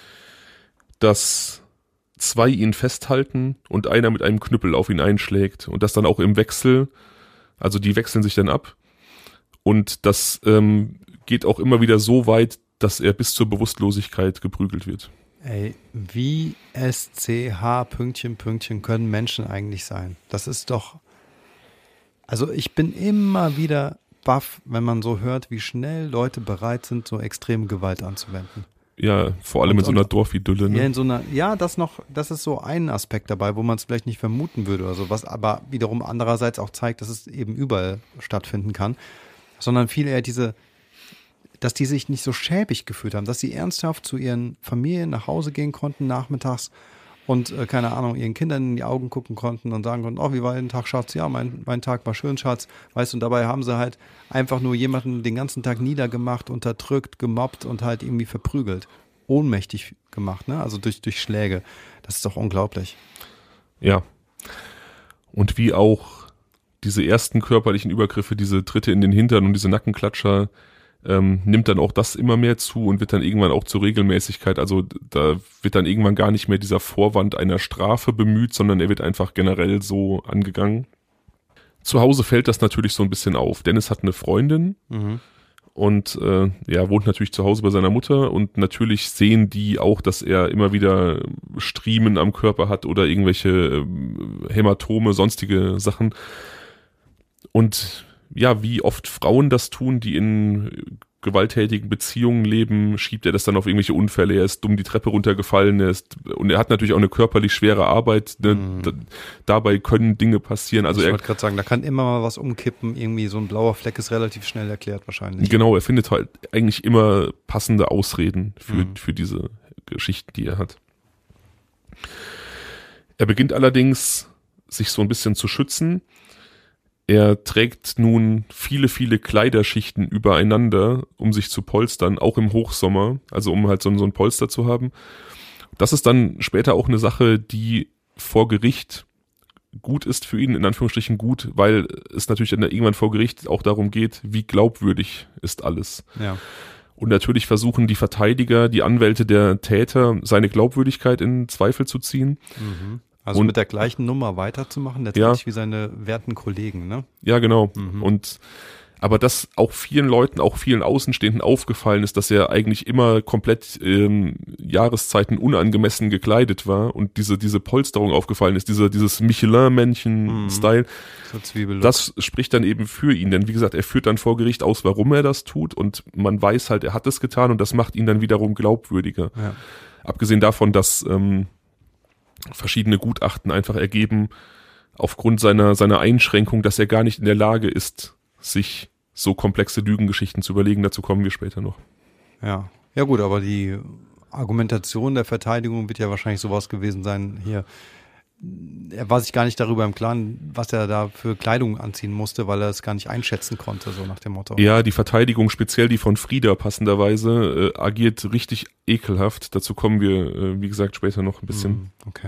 dass zwei ihn festhalten und einer mit einem Knüppel auf ihn einschlägt und das dann auch im Wechsel, also die wechseln sich dann ab und das geht auch immer wieder so weit, dass er bis zur Bewusstlosigkeit geprügelt wird. Ey, wie SCH können Menschen eigentlich sein? Das ist doch, also ich bin immer wieder baff, wenn man so hört, wie schnell Leute bereit sind, so extreme Gewalt anzuwenden. Ja, vor allem in so einer Dorfidylle. Ne? Ja, das ist so ein Aspekt dabei, wo man es vielleicht nicht vermuten würde oder so, was aber wiederum andererseits auch zeigt, dass es eben überall stattfinden kann, sondern viel eher dass die sich nicht so schäbig gefühlt haben, dass sie ernsthaft zu ihren Familien nach Hause gehen konnten nachmittags und, keine Ahnung, ihren Kindern in die Augen gucken konnten und sagen konnten, oh, wie war dein Tag, Schatz? Ja, mein Tag war schön, Schatz. Weißt du, und dabei haben sie halt einfach nur jemanden den ganzen Tag niedergemacht, unterdrückt, gemobbt und halt irgendwie verprügelt. Ohnmächtig gemacht, ne? Also durch Schläge. Das ist doch unglaublich. Ja. Und wie auch diese ersten körperlichen Übergriffe, diese Tritte in den Hintern und diese Nackenklatscher, nimmt dann auch das immer mehr zu und wird dann irgendwann auch zur Regelmäßigkeit. Also da wird dann irgendwann gar nicht mehr dieser Vorwand einer Strafe bemüht, sondern er wird einfach generell so angegangen. Zu Hause fällt das natürlich so ein bisschen auf. Dennis hat eine Freundin und wohnt natürlich zu Hause bei seiner Mutter und natürlich sehen die auch, dass er immer wieder Striemen am Körper hat oder irgendwelche Hämatome, sonstige Sachen. Und ja, wie oft Frauen das tun, die in gewalttätigen Beziehungen leben, schiebt er das dann auf irgendwelche Unfälle. Er ist dumm die Treppe runtergefallen, und er hat natürlich auch eine körperlich schwere Arbeit. Ne? Dabei können Dinge passieren. Also ich wollte gerade sagen, da kann immer mal was umkippen. Irgendwie so ein blauer Fleck ist relativ schnell erklärt wahrscheinlich. Genau, er findet halt eigentlich immer passende Ausreden für diese Geschichten, die er hat. Er beginnt allerdings, sich so ein bisschen zu schützen. Er trägt nun viele, viele Kleiderschichten übereinander, um sich zu polstern, auch im Hochsommer, also um halt so ein Polster zu haben. Das ist dann später auch eine Sache, die vor Gericht gut ist für ihn, in Anführungsstrichen gut, weil es natürlich dann irgendwann vor Gericht auch darum geht, wie glaubwürdig ist alles. Ja. Und natürlich versuchen die Verteidiger, die Anwälte der Täter, seine Glaubwürdigkeit in Zweifel zu ziehen. Also und mit der gleichen Nummer weiterzumachen, letztendlich wie seine werten Kollegen, ne? Ja, genau. Aber dass auch vielen Leuten, auch vielen Außenstehenden aufgefallen ist, dass er eigentlich immer komplett Jahreszeiten unangemessen gekleidet war und diese Polsterung aufgefallen ist, dieses Michelin-Männchen-Style, So Zwiebellook. das spricht dann eben für ihn. Denn wie gesagt, er führt dann vor Gericht aus, warum er das tut und man weiß halt, er hat es getan und das macht ihn dann wiederum glaubwürdiger. Ja. Abgesehen davon, dass verschiedene Gutachten einfach ergeben, aufgrund seiner Einschränkung, dass er gar nicht in der Lage ist, sich so komplexe Lügengeschichten zu überlegen. Dazu kommen wir später noch. Ja. Ja gut, aber die Argumentation der Verteidigung wird ja wahrscheinlich sowas gewesen sein hier. Er war sich gar nicht darüber im Klaren, was er da für Kleidung anziehen musste, weil er es gar nicht einschätzen konnte, so nach dem Motto. Ja, die Verteidigung, speziell die von Frieda passenderweise, agiert richtig ekelhaft. Dazu kommen wir, wie gesagt, später noch ein bisschen. Okay.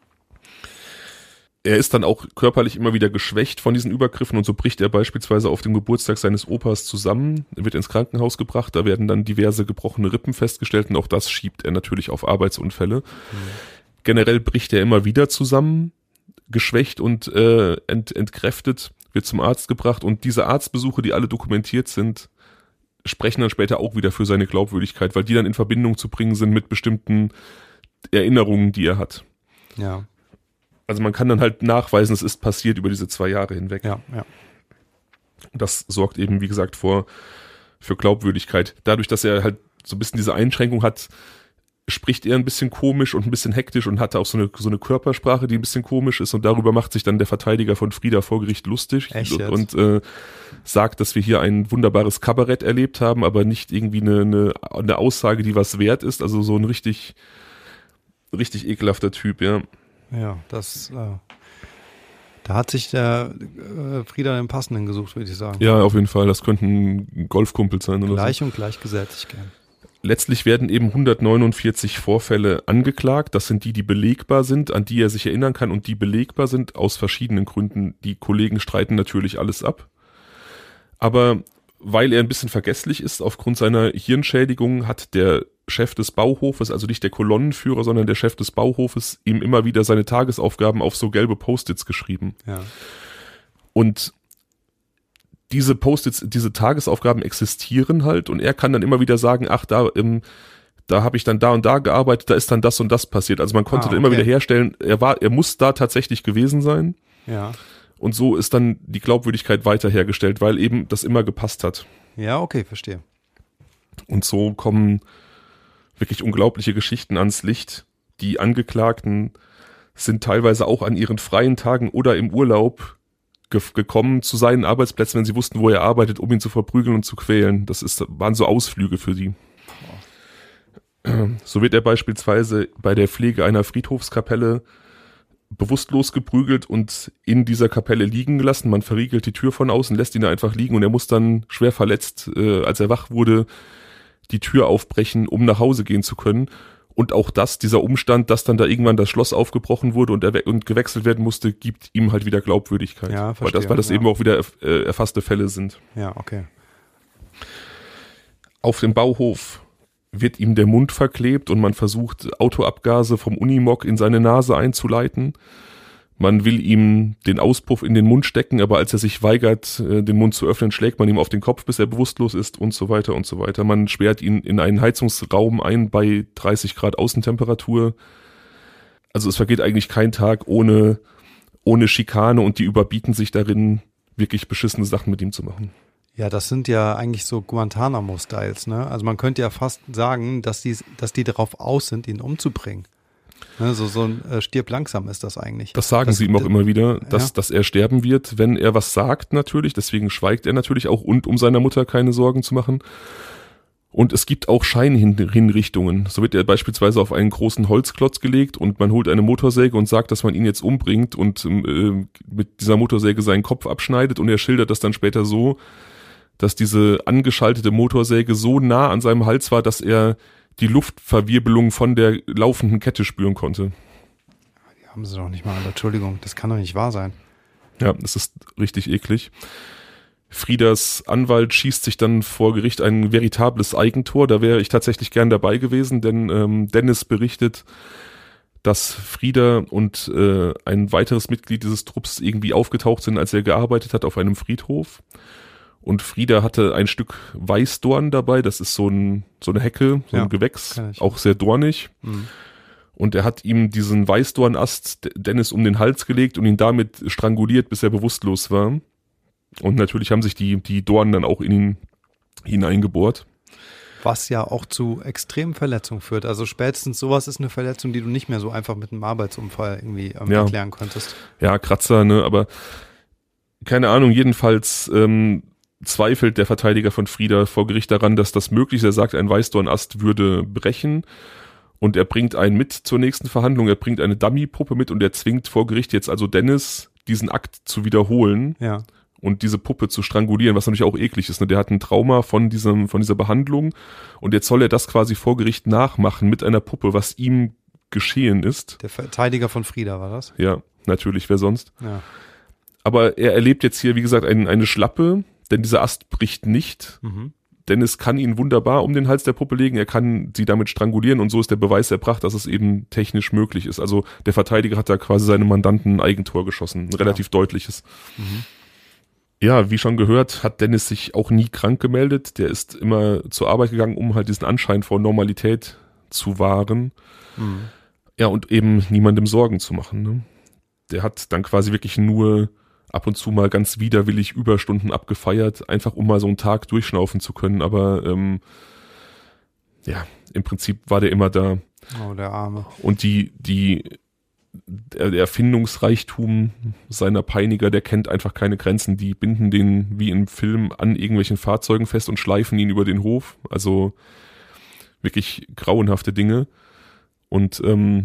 Er ist dann auch körperlich immer wieder geschwächt von diesen Übergriffen und so bricht er beispielsweise auf dem Geburtstag seines Opas zusammen, er wird ins Krankenhaus gebracht, da werden dann diverse gebrochene Rippen festgestellt und auch das schiebt er natürlich auf Arbeitsunfälle. Generell bricht er immer wieder zusammen, geschwächt und entkräftet, wird zum Arzt gebracht und diese Arztbesuche, die alle dokumentiert sind, sprechen dann später auch wieder für seine Glaubwürdigkeit, weil die dann in Verbindung zu bringen sind mit bestimmten Erinnerungen, die er hat. Ja. Also man kann dann halt nachweisen, es ist passiert über diese 2 Jahre hinweg. Ja. Und das sorgt eben, wie gesagt, für Glaubwürdigkeit. Dadurch, dass er halt so ein bisschen diese Einschränkung hat, spricht er ein bisschen komisch und ein bisschen hektisch und hat auch so eine Körpersprache, die ein bisschen komisch ist und darüber macht sich dann der Verteidiger von Frieda vor Gericht lustig. Echt jetzt? Und sagt, dass wir hier ein wunderbares Kabarett erlebt haben, aber nicht irgendwie eine Aussage, die was wert ist. Also so ein richtig ekelhafter Typ, ja. Ja, da hat sich der Frieda den Passenden gesucht, würde ich sagen. Ja, auf jeden Fall. Das könnten ein Golfkumpel sein oder Gleich so. und gleichgesättigt gern. Letztlich werden eben 149 Vorfälle angeklagt. Das sind die belegbar sind, an die er sich erinnern kann und die belegbar sind aus verschiedenen Gründen. Die Kollegen streiten natürlich alles ab. Aber weil er ein bisschen vergesslich ist, aufgrund seiner Hirnschädigung, hat der Chef des Bauhofes, also nicht der Kolonnenführer, sondern der Chef des Bauhofes, ihm immer wieder seine Tagesaufgaben auf so gelbe Post-its geschrieben. Ja. Und diese Post-its, diese Tagesaufgaben existieren halt und er kann dann immer wieder sagen, ach, da habe ich dann da und da gearbeitet, da ist dann das und das passiert. Also man konnte dann immer wieder herstellen, er muss da tatsächlich gewesen sein. Ja. Und so ist dann die Glaubwürdigkeit weiter hergestellt, weil eben das immer gepasst hat. Ja, okay, verstehe. Und so kommen wirklich unglaubliche Geschichten ans Licht. Die Angeklagten sind teilweise auch an ihren freien Tagen oder im Urlaub gekommen zu seinen Arbeitsplätzen, wenn sie wussten, wo er arbeitet, um ihn zu verprügeln und zu quälen. Waren so Ausflüge für sie. So wird er beispielsweise bei der Pflege einer Friedhofskapelle bewusstlos geprügelt und in dieser Kapelle liegen gelassen. Man verriegelt die Tür von außen, lässt ihn da einfach liegen und er muss dann schwer verletzt, als er wach wurde, die Tür aufbrechen, um nach Hause gehen zu können. Und auch dieser Umstand, dass dann da irgendwann das Schloss aufgebrochen wurde und gewechselt werden musste, gibt ihm halt wieder Glaubwürdigkeit. Ja, verstehe. Weil das eben auch wieder erfasste Fälle sind. Ja, okay. Auf dem Bauhof wird ihm der Mund verklebt und man versucht, Autoabgase vom Unimog in seine Nase einzuleiten. Man will ihm den Auspuff in den Mund stecken, aber als er sich weigert, den Mund zu öffnen, schlägt man ihm auf den Kopf, bis er bewusstlos ist und so weiter und so weiter. Man sperrt ihn in einen Heizungsraum ein bei 30 Grad Außentemperatur. Also es vergeht eigentlich kein Tag ohne Schikane und die überbieten sich darin, wirklich beschissene Sachen mit ihm zu machen. Ja, das sind ja eigentlich so Guantanamo-Styles, ne? Also man könnte ja fast sagen, dass die darauf aus sind, ihn umzubringen. Ne? So ein Stirb langsam ist das eigentlich. Das sagen sie ihm auch immer wieder, dass er sterben wird, wenn er was sagt natürlich. Deswegen schweigt er natürlich auch und um seiner Mutter keine Sorgen zu machen. Und es gibt auch Scheinhinrichtungen. So wird er beispielsweise auf einen großen Holzklotz gelegt und man holt eine Motorsäge und sagt, dass man ihn jetzt umbringt und mit dieser Motorsäge seinen Kopf abschneidet und er schildert das dann später so, dass diese angeschaltete Motorsäge so nah an seinem Hals war, dass er die Luftverwirbelung von der laufenden Kette spüren konnte. Die haben sie doch nicht mal. Entschuldigung, das kann doch nicht wahr sein. Ja, das ist richtig eklig. Friedas Anwalt schießt sich dann vor Gericht ein veritables Eigentor. Da wäre ich tatsächlich gern dabei gewesen, denn Dennis berichtet, dass Frieda und ein weiteres Mitglied dieses Trupps irgendwie aufgetaucht sind, als er gearbeitet hat auf einem Friedhof. Und Frieda hatte ein Stück Weißdorn dabei, das ist so eine Hecke, so ein Gewächs, auch sehr dornig. Mhm. Und er hat ihm diesen Weißdornast Dennis um den Hals gelegt und ihn damit stranguliert, bis er bewusstlos war. Und natürlich haben sich die Dornen dann auch in ihn hineingebohrt. Was ja auch zu extremen Verletzungen führt. Also spätestens sowas ist eine Verletzung, die du nicht mehr so einfach mit einem Arbeitsunfall irgendwie erklären könntest. Ja, Kratzer, ne, aber keine Ahnung, jedenfalls zweifelt der Verteidiger von Frieda vor Gericht daran, dass das möglich ist. Er sagt, ein Weißdornast würde brechen und er bringt einen mit zur nächsten Verhandlung. Er bringt eine Dummy-Puppe mit und er zwingt vor Gericht jetzt also Dennis, diesen Akt zu wiederholen. Ja. Und diese Puppe zu strangulieren, was natürlich auch eklig ist. Ne? Der hat ein Trauma von dieser Behandlung und jetzt soll er das quasi vor Gericht nachmachen mit einer Puppe, was ihm geschehen ist. Der Verteidiger von Frieda war das? Ja, natürlich, wer sonst? Ja. Aber er erlebt jetzt hier, wie gesagt, eine Schlappe, denn dieser Ast bricht nicht. Mhm. Dennis kann ihn wunderbar um den Hals der Puppe legen, er kann sie damit strangulieren und so ist der Beweis erbracht, dass es eben technisch möglich ist. Also der Verteidiger hat da quasi seinem Mandanten ein Eigentor geschossen, ein relativ deutliches. Mhm. Ja, wie schon gehört, hat Dennis sich auch nie krank gemeldet. Der ist immer zur Arbeit gegangen, um halt diesen Anschein von Normalität zu wahren. Mhm. Ja, und eben niemandem Sorgen zu machen. Ne? Der hat dann quasi wirklich nur ab und zu mal ganz widerwillig Überstunden abgefeiert, einfach um mal so einen Tag durchschnaufen zu können. Aber ja, im Prinzip war der immer da. Oh, der Arme. Und der Erfindungsreichtum seiner Peiniger, der kennt einfach keine Grenzen. Die binden den wie im Film an irgendwelchen Fahrzeugen fest und schleifen ihn über den Hof. Also wirklich grauenhafte Dinge. Und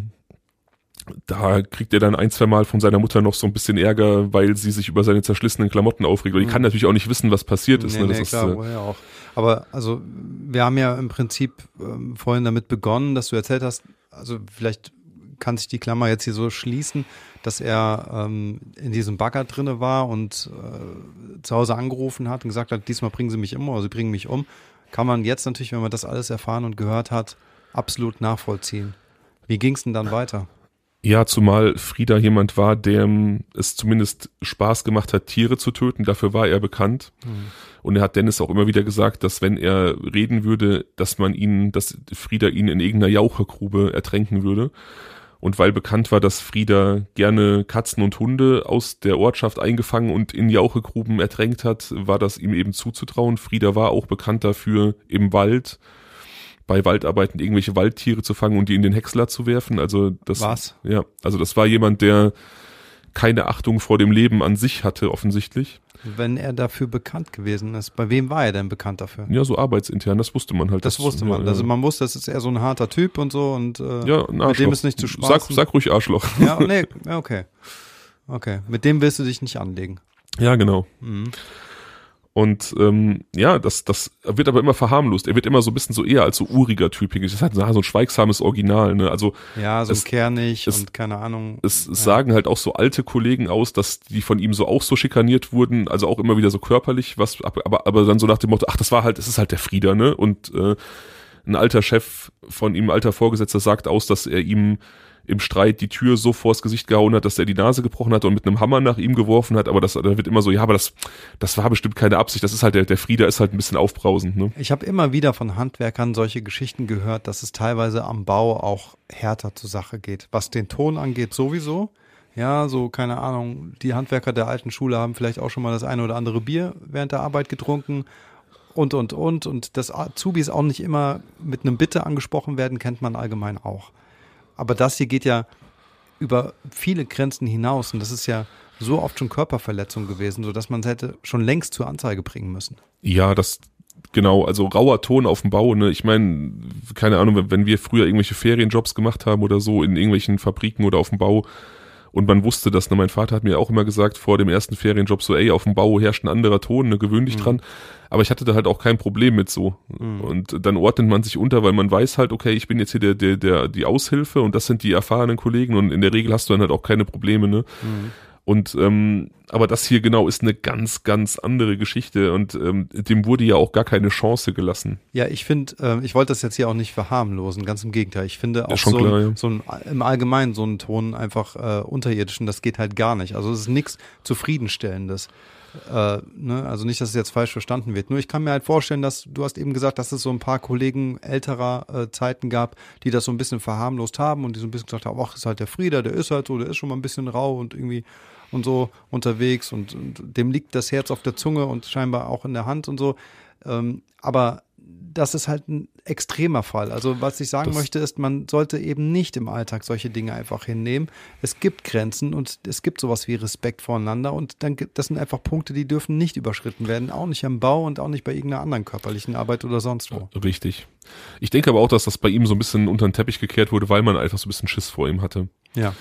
da kriegt er dann 1-2 Mal von seiner Mutter noch so ein bisschen Ärger, weil sie sich über seine zerschlissenen Klamotten aufregt. Und die kann natürlich auch nicht wissen, was passiert ist. Nee, Das klar, ist woher auch. Aber also wir haben ja im Prinzip vorhin damit begonnen, dass du erzählt hast, also vielleicht kann sich die Klammer jetzt hier so schließen, dass er in diesem Bagger drinne war und zu Hause angerufen hat und gesagt hat, diesmal bringen sie mich um oder sie bringen mich um. Kann man jetzt natürlich, wenn man das alles erfahren und gehört hat, absolut nachvollziehen. Wie ging es denn dann weiter? Ja, zumal Frieda jemand war, dem es zumindest Spaß gemacht hat, Tiere zu töten. Dafür war er bekannt. Mhm. Und er hat Dennis auch immer wieder gesagt, dass wenn er reden würde, dass Frieda ihn in irgendeiner Jauchegrube ertränken würde. Und weil bekannt war, dass Frieda gerne Katzen und Hunde aus der Ortschaft eingefangen und in Jauchegruben ertränkt hat, war das ihm eben zuzutrauen. Frieda war auch bekannt dafür, im Wald bei Waldarbeiten irgendwelche Waldtiere zu fangen und die in den Häcksler zu werfen. Also das war jemand, der keine Achtung vor dem Leben an sich hatte, offensichtlich. Wenn er dafür bekannt gewesen ist, bei wem war er denn bekannt dafür? Ja, so arbeitsintern, das wusste man halt. Das wusste man. Also man wusste, das ist eher so ein harter Typ und so und mit dem ist nicht zu spaßen. Sag ruhig Arschloch. Ja, nee, okay. Okay, mit dem willst du dich nicht anlegen. Ja, genau. Mhm. Und das wird aber immer verharmlost. Er wird immer so ein bisschen so eher als so uriger Typ. Das ist halt so ein schweigsames Original. Ne? Also ja, so kernig und keine Ahnung. Es sagen halt auch so alte Kollegen aus, dass die von ihm so auch so schikaniert wurden. Also auch immer wieder so körperlich, aber dann so nach dem Motto, ach, es ist halt der Frieder, ne? Und ein alter Chef von ihm, ein alter Vorgesetzter, sagt aus, dass er ihm im Streit die Tür so vors Gesicht gehauen hat, dass er die Nase gebrochen hat und mit einem Hammer nach ihm geworfen hat, aber da wird immer so, ja, aber das war bestimmt keine Absicht, das ist halt, der Frieder ist halt ein bisschen aufbrausend, ne? Ich habe immer wieder von Handwerkern solche Geschichten gehört, dass es teilweise am Bau auch härter zur Sache geht. Was den Ton angeht sowieso, ja, so, keine Ahnung, die Handwerker der alten Schule haben vielleicht auch schon mal das eine oder andere Bier während der Arbeit getrunken und dass Azubis auch nicht immer mit einem Bitte angesprochen werden, kennt man allgemein auch. Aber das hier geht ja über viele Grenzen hinaus und das ist ja so oft schon Körperverletzung gewesen, sodass man es hätte schon längst zur Anzeige bringen müssen. Ja, genau, also rauer Ton auf dem Bau, ne? Ich meine, keine Ahnung, wenn wir früher irgendwelche Ferienjobs gemacht haben oder so in irgendwelchen Fabriken oder auf dem Bau und man wusste das, ne? Mein Vater hat mir auch immer gesagt vor dem ersten Ferienjob so, auf dem Bau herrscht ein anderer Ton, ne? Gewöhn dich dran. Aber ich hatte da halt auch kein Problem mit so. Und dann ordnet man sich unter, weil man weiß halt, okay, ich bin jetzt hier die Aushilfe und das sind die erfahrenen Kollegen und in der Regel hast du dann halt auch keine Probleme, ne? Und aber das hier genau ist eine ganz, ganz andere Geschichte und dem wurde ja auch gar keine Chance gelassen. Ja, ich finde, ich wollte das jetzt hier auch nicht verharmlosen, ganz im Gegenteil. Ich finde auch schon klar, ja. Im Allgemeinen so einen Ton einfach unterirdischen, das geht halt gar nicht. Also es ist nichts Zufriedenstellendes. Ne? Also nicht, dass es jetzt falsch verstanden wird. Nur ich kann mir halt vorstellen, dass du hast eben gesagt, dass es so ein paar Kollegen älterer Zeiten gab, die das so ein bisschen verharmlost haben und die so ein bisschen gesagt haben, ach, ist halt der Frieder, der ist halt so, der ist schon mal ein bisschen rau und irgendwie und so unterwegs und dem liegt das Herz auf der Zunge und scheinbar auch in der Hand und so. Aber das ist halt ein extremer Fall. Also was ich sagen möchte ist, man sollte eben nicht im Alltag solche Dinge einfach hinnehmen. Es gibt Grenzen und es gibt sowas wie Respekt voreinander und dann das sind einfach Punkte, die dürfen nicht überschritten werden, auch nicht am Bau und auch nicht bei irgendeiner anderen körperlichen Arbeit oder sonst wo. Richtig. Ich denke aber auch, dass das bei ihm so ein bisschen unter den Teppich gekehrt wurde, weil man einfach so ein bisschen Schiss vor ihm hatte. Ja.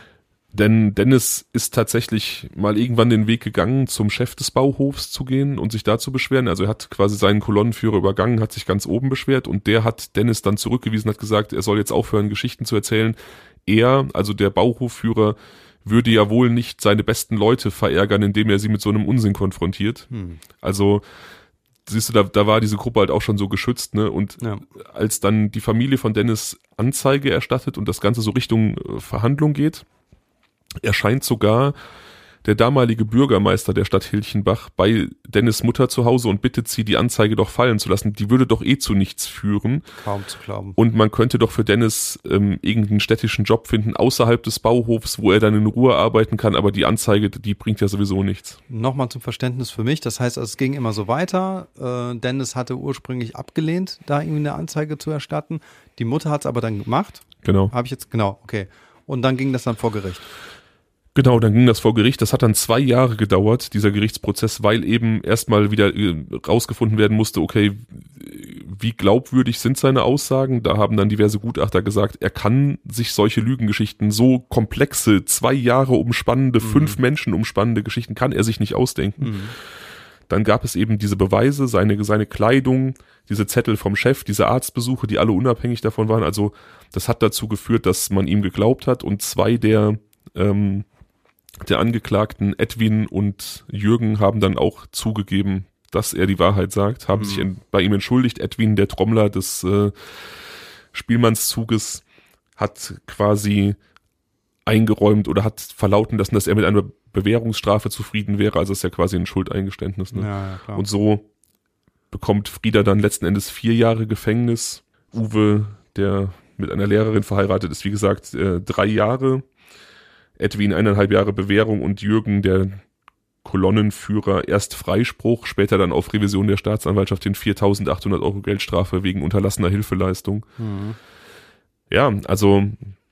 Denn Dennis ist tatsächlich mal irgendwann den Weg gegangen, zum Chef des Bauhofs zu gehen und sich da zu beschweren. Also er hat quasi seinen Kolonnenführer übergangen, hat sich ganz oben beschwert und der hat Dennis dann zurückgewiesen, hat gesagt, er soll jetzt aufhören, Geschichten zu erzählen. Er, also der Bauhofführer, würde ja wohl nicht seine besten Leute verärgern, indem er sie mit so einem Unsinn konfrontiert. Also siehst du, da war diese Gruppe halt auch schon so geschützt, ne? Und Ja. als dann die Familie von Dennis Anzeige erstattet und das Ganze so Richtung Verhandlung geht, erscheint sogar der damalige Bürgermeister der Stadt Hilchenbach bei Dennis' Mutter zu Hause und bittet sie, die Anzeige doch fallen zu lassen. Die würde doch zu nichts führen. Kaum zu glauben. Und man könnte doch für Dennis irgendeinen städtischen Job finden, außerhalb des Bauhofs, wo er dann in Ruhe arbeiten kann. Aber die Anzeige, die bringt ja sowieso nichts. Nochmal zum Verständnis für mich. Das heißt, es ging immer so weiter. Dennis hatte ursprünglich abgelehnt, da irgendwie eine Anzeige zu erstatten. Die Mutter hat es aber dann gemacht. Genau. Genau, okay. Und dann ging das dann vor Gericht. Genau, dann ging das vor Gericht. Das hat dann 2 Jahre gedauert, dieser Gerichtsprozess, weil eben erstmal wieder rausgefunden werden musste, okay, wie glaubwürdig sind seine Aussagen? Da haben dann diverse Gutachter gesagt, er kann sich solche Lügengeschichten, so komplexe, 2 Jahre umspannende, 5 Menschen umspannende Geschichten, kann er sich nicht ausdenken. Dann gab es eben diese Beweise, seine Kleidung, diese Zettel vom Chef, diese Arztbesuche, die alle unabhängig davon waren. Also das hat dazu geführt, dass man ihm geglaubt hat und 2 der Angeklagten, Edwin und Jürgen, haben dann auch zugegeben, dass er die Wahrheit sagt, haben sich bei ihm entschuldigt. Edwin, der Trommler des Spielmannszuges, hat quasi eingeräumt oder hat verlauten lassen, dass er mit einer Bewährungsstrafe zufrieden wäre. Also ist ja quasi ein Schuldeingeständnis. Ne? Ja, klar. Und so bekommt Frieda dann letzten Endes 4 Jahre Gefängnis. Uwe, der mit einer Lehrerin verheiratet ist, wie gesagt, 3 Jahre. Edwin 1,5 Jahre Bewährung und Jürgen, der Kolonnenführer, erst Freispruch, später dann auf Revision der Staatsanwaltschaft hin 4.800 € Geldstrafe wegen unterlassener Hilfeleistung. Ja, also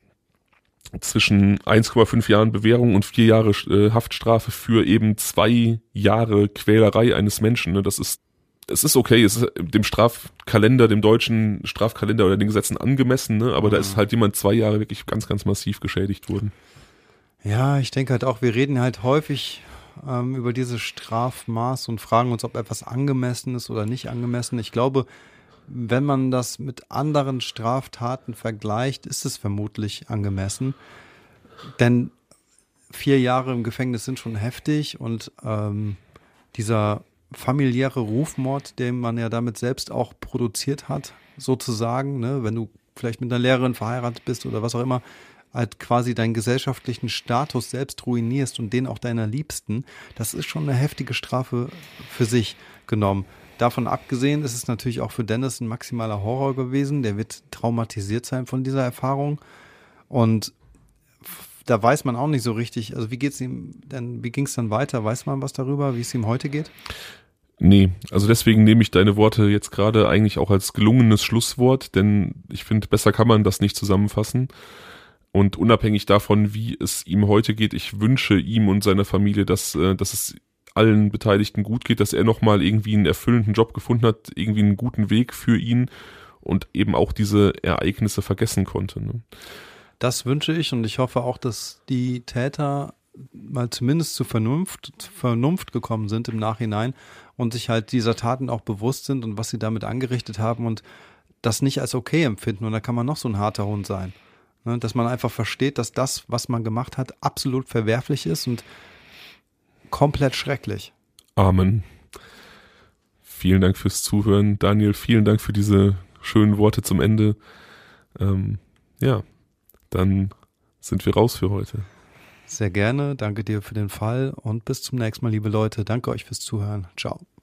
zwischen 1,5 Jahren Bewährung und 4 Jahre Haftstrafe für eben 2 Jahre Quälerei eines Menschen. Ne? Es ist okay, es ist dem Strafkalender, dem deutschen Strafkalender oder den Gesetzen angemessen, ne? Aber da ist halt jemand 2 Jahre wirklich ganz, ganz massiv geschädigt worden. Ja, ich denke halt auch, wir reden halt häufig über dieses Strafmaß und fragen uns, ob etwas angemessen ist oder nicht angemessen. Ich glaube, wenn man das mit anderen Straftaten vergleicht, ist es vermutlich angemessen. Denn 4 Jahre im Gefängnis sind schon heftig und dieser familiäre Rufmord, den man ja damit selbst auch produziert hat, sozusagen, ne, wenn du vielleicht mit einer Lehrerin verheiratet bist oder was auch immer, halt quasi deinen gesellschaftlichen Status selbst ruinierst und den auch deiner Liebsten, das ist schon eine heftige Strafe für sich genommen. Davon abgesehen ist es natürlich auch für Dennis ein maximaler Horror gewesen. Der wird traumatisiert sein von dieser Erfahrung. Und da weiß man auch nicht so richtig, also wie ging es dann weiter? Weiß man was darüber, wie es ihm heute geht? Nee, also deswegen nehme ich deine Worte jetzt gerade eigentlich auch als gelungenes Schlusswort, denn ich finde, besser kann man das nicht zusammenfassen. Und unabhängig davon, wie es ihm heute geht, ich wünsche ihm und seiner Familie, dass es allen Beteiligten gut geht, dass er nochmal irgendwie einen erfüllenden Job gefunden hat, irgendwie einen guten Weg für ihn und eben auch diese Ereignisse vergessen konnte. Ne? Das wünsche ich und ich hoffe auch, dass die Täter mal zumindest zur Vernunft gekommen sind im Nachhinein und sich halt dieser Taten auch bewusst sind und was sie damit angerichtet haben und das nicht als okay empfinden. Und da kann man noch so ein harter Hund sein. Ne? Dass man einfach versteht, dass das, was man gemacht hat, absolut verwerflich ist und komplett schrecklich. Amen. Vielen Dank fürs Zuhören. Daniel, vielen Dank für diese schönen Worte zum Ende. Ja, dann sind wir raus für heute. Sehr gerne. Danke dir für den Fall und bis zum nächsten Mal, liebe Leute. Danke euch fürs Zuhören. Ciao.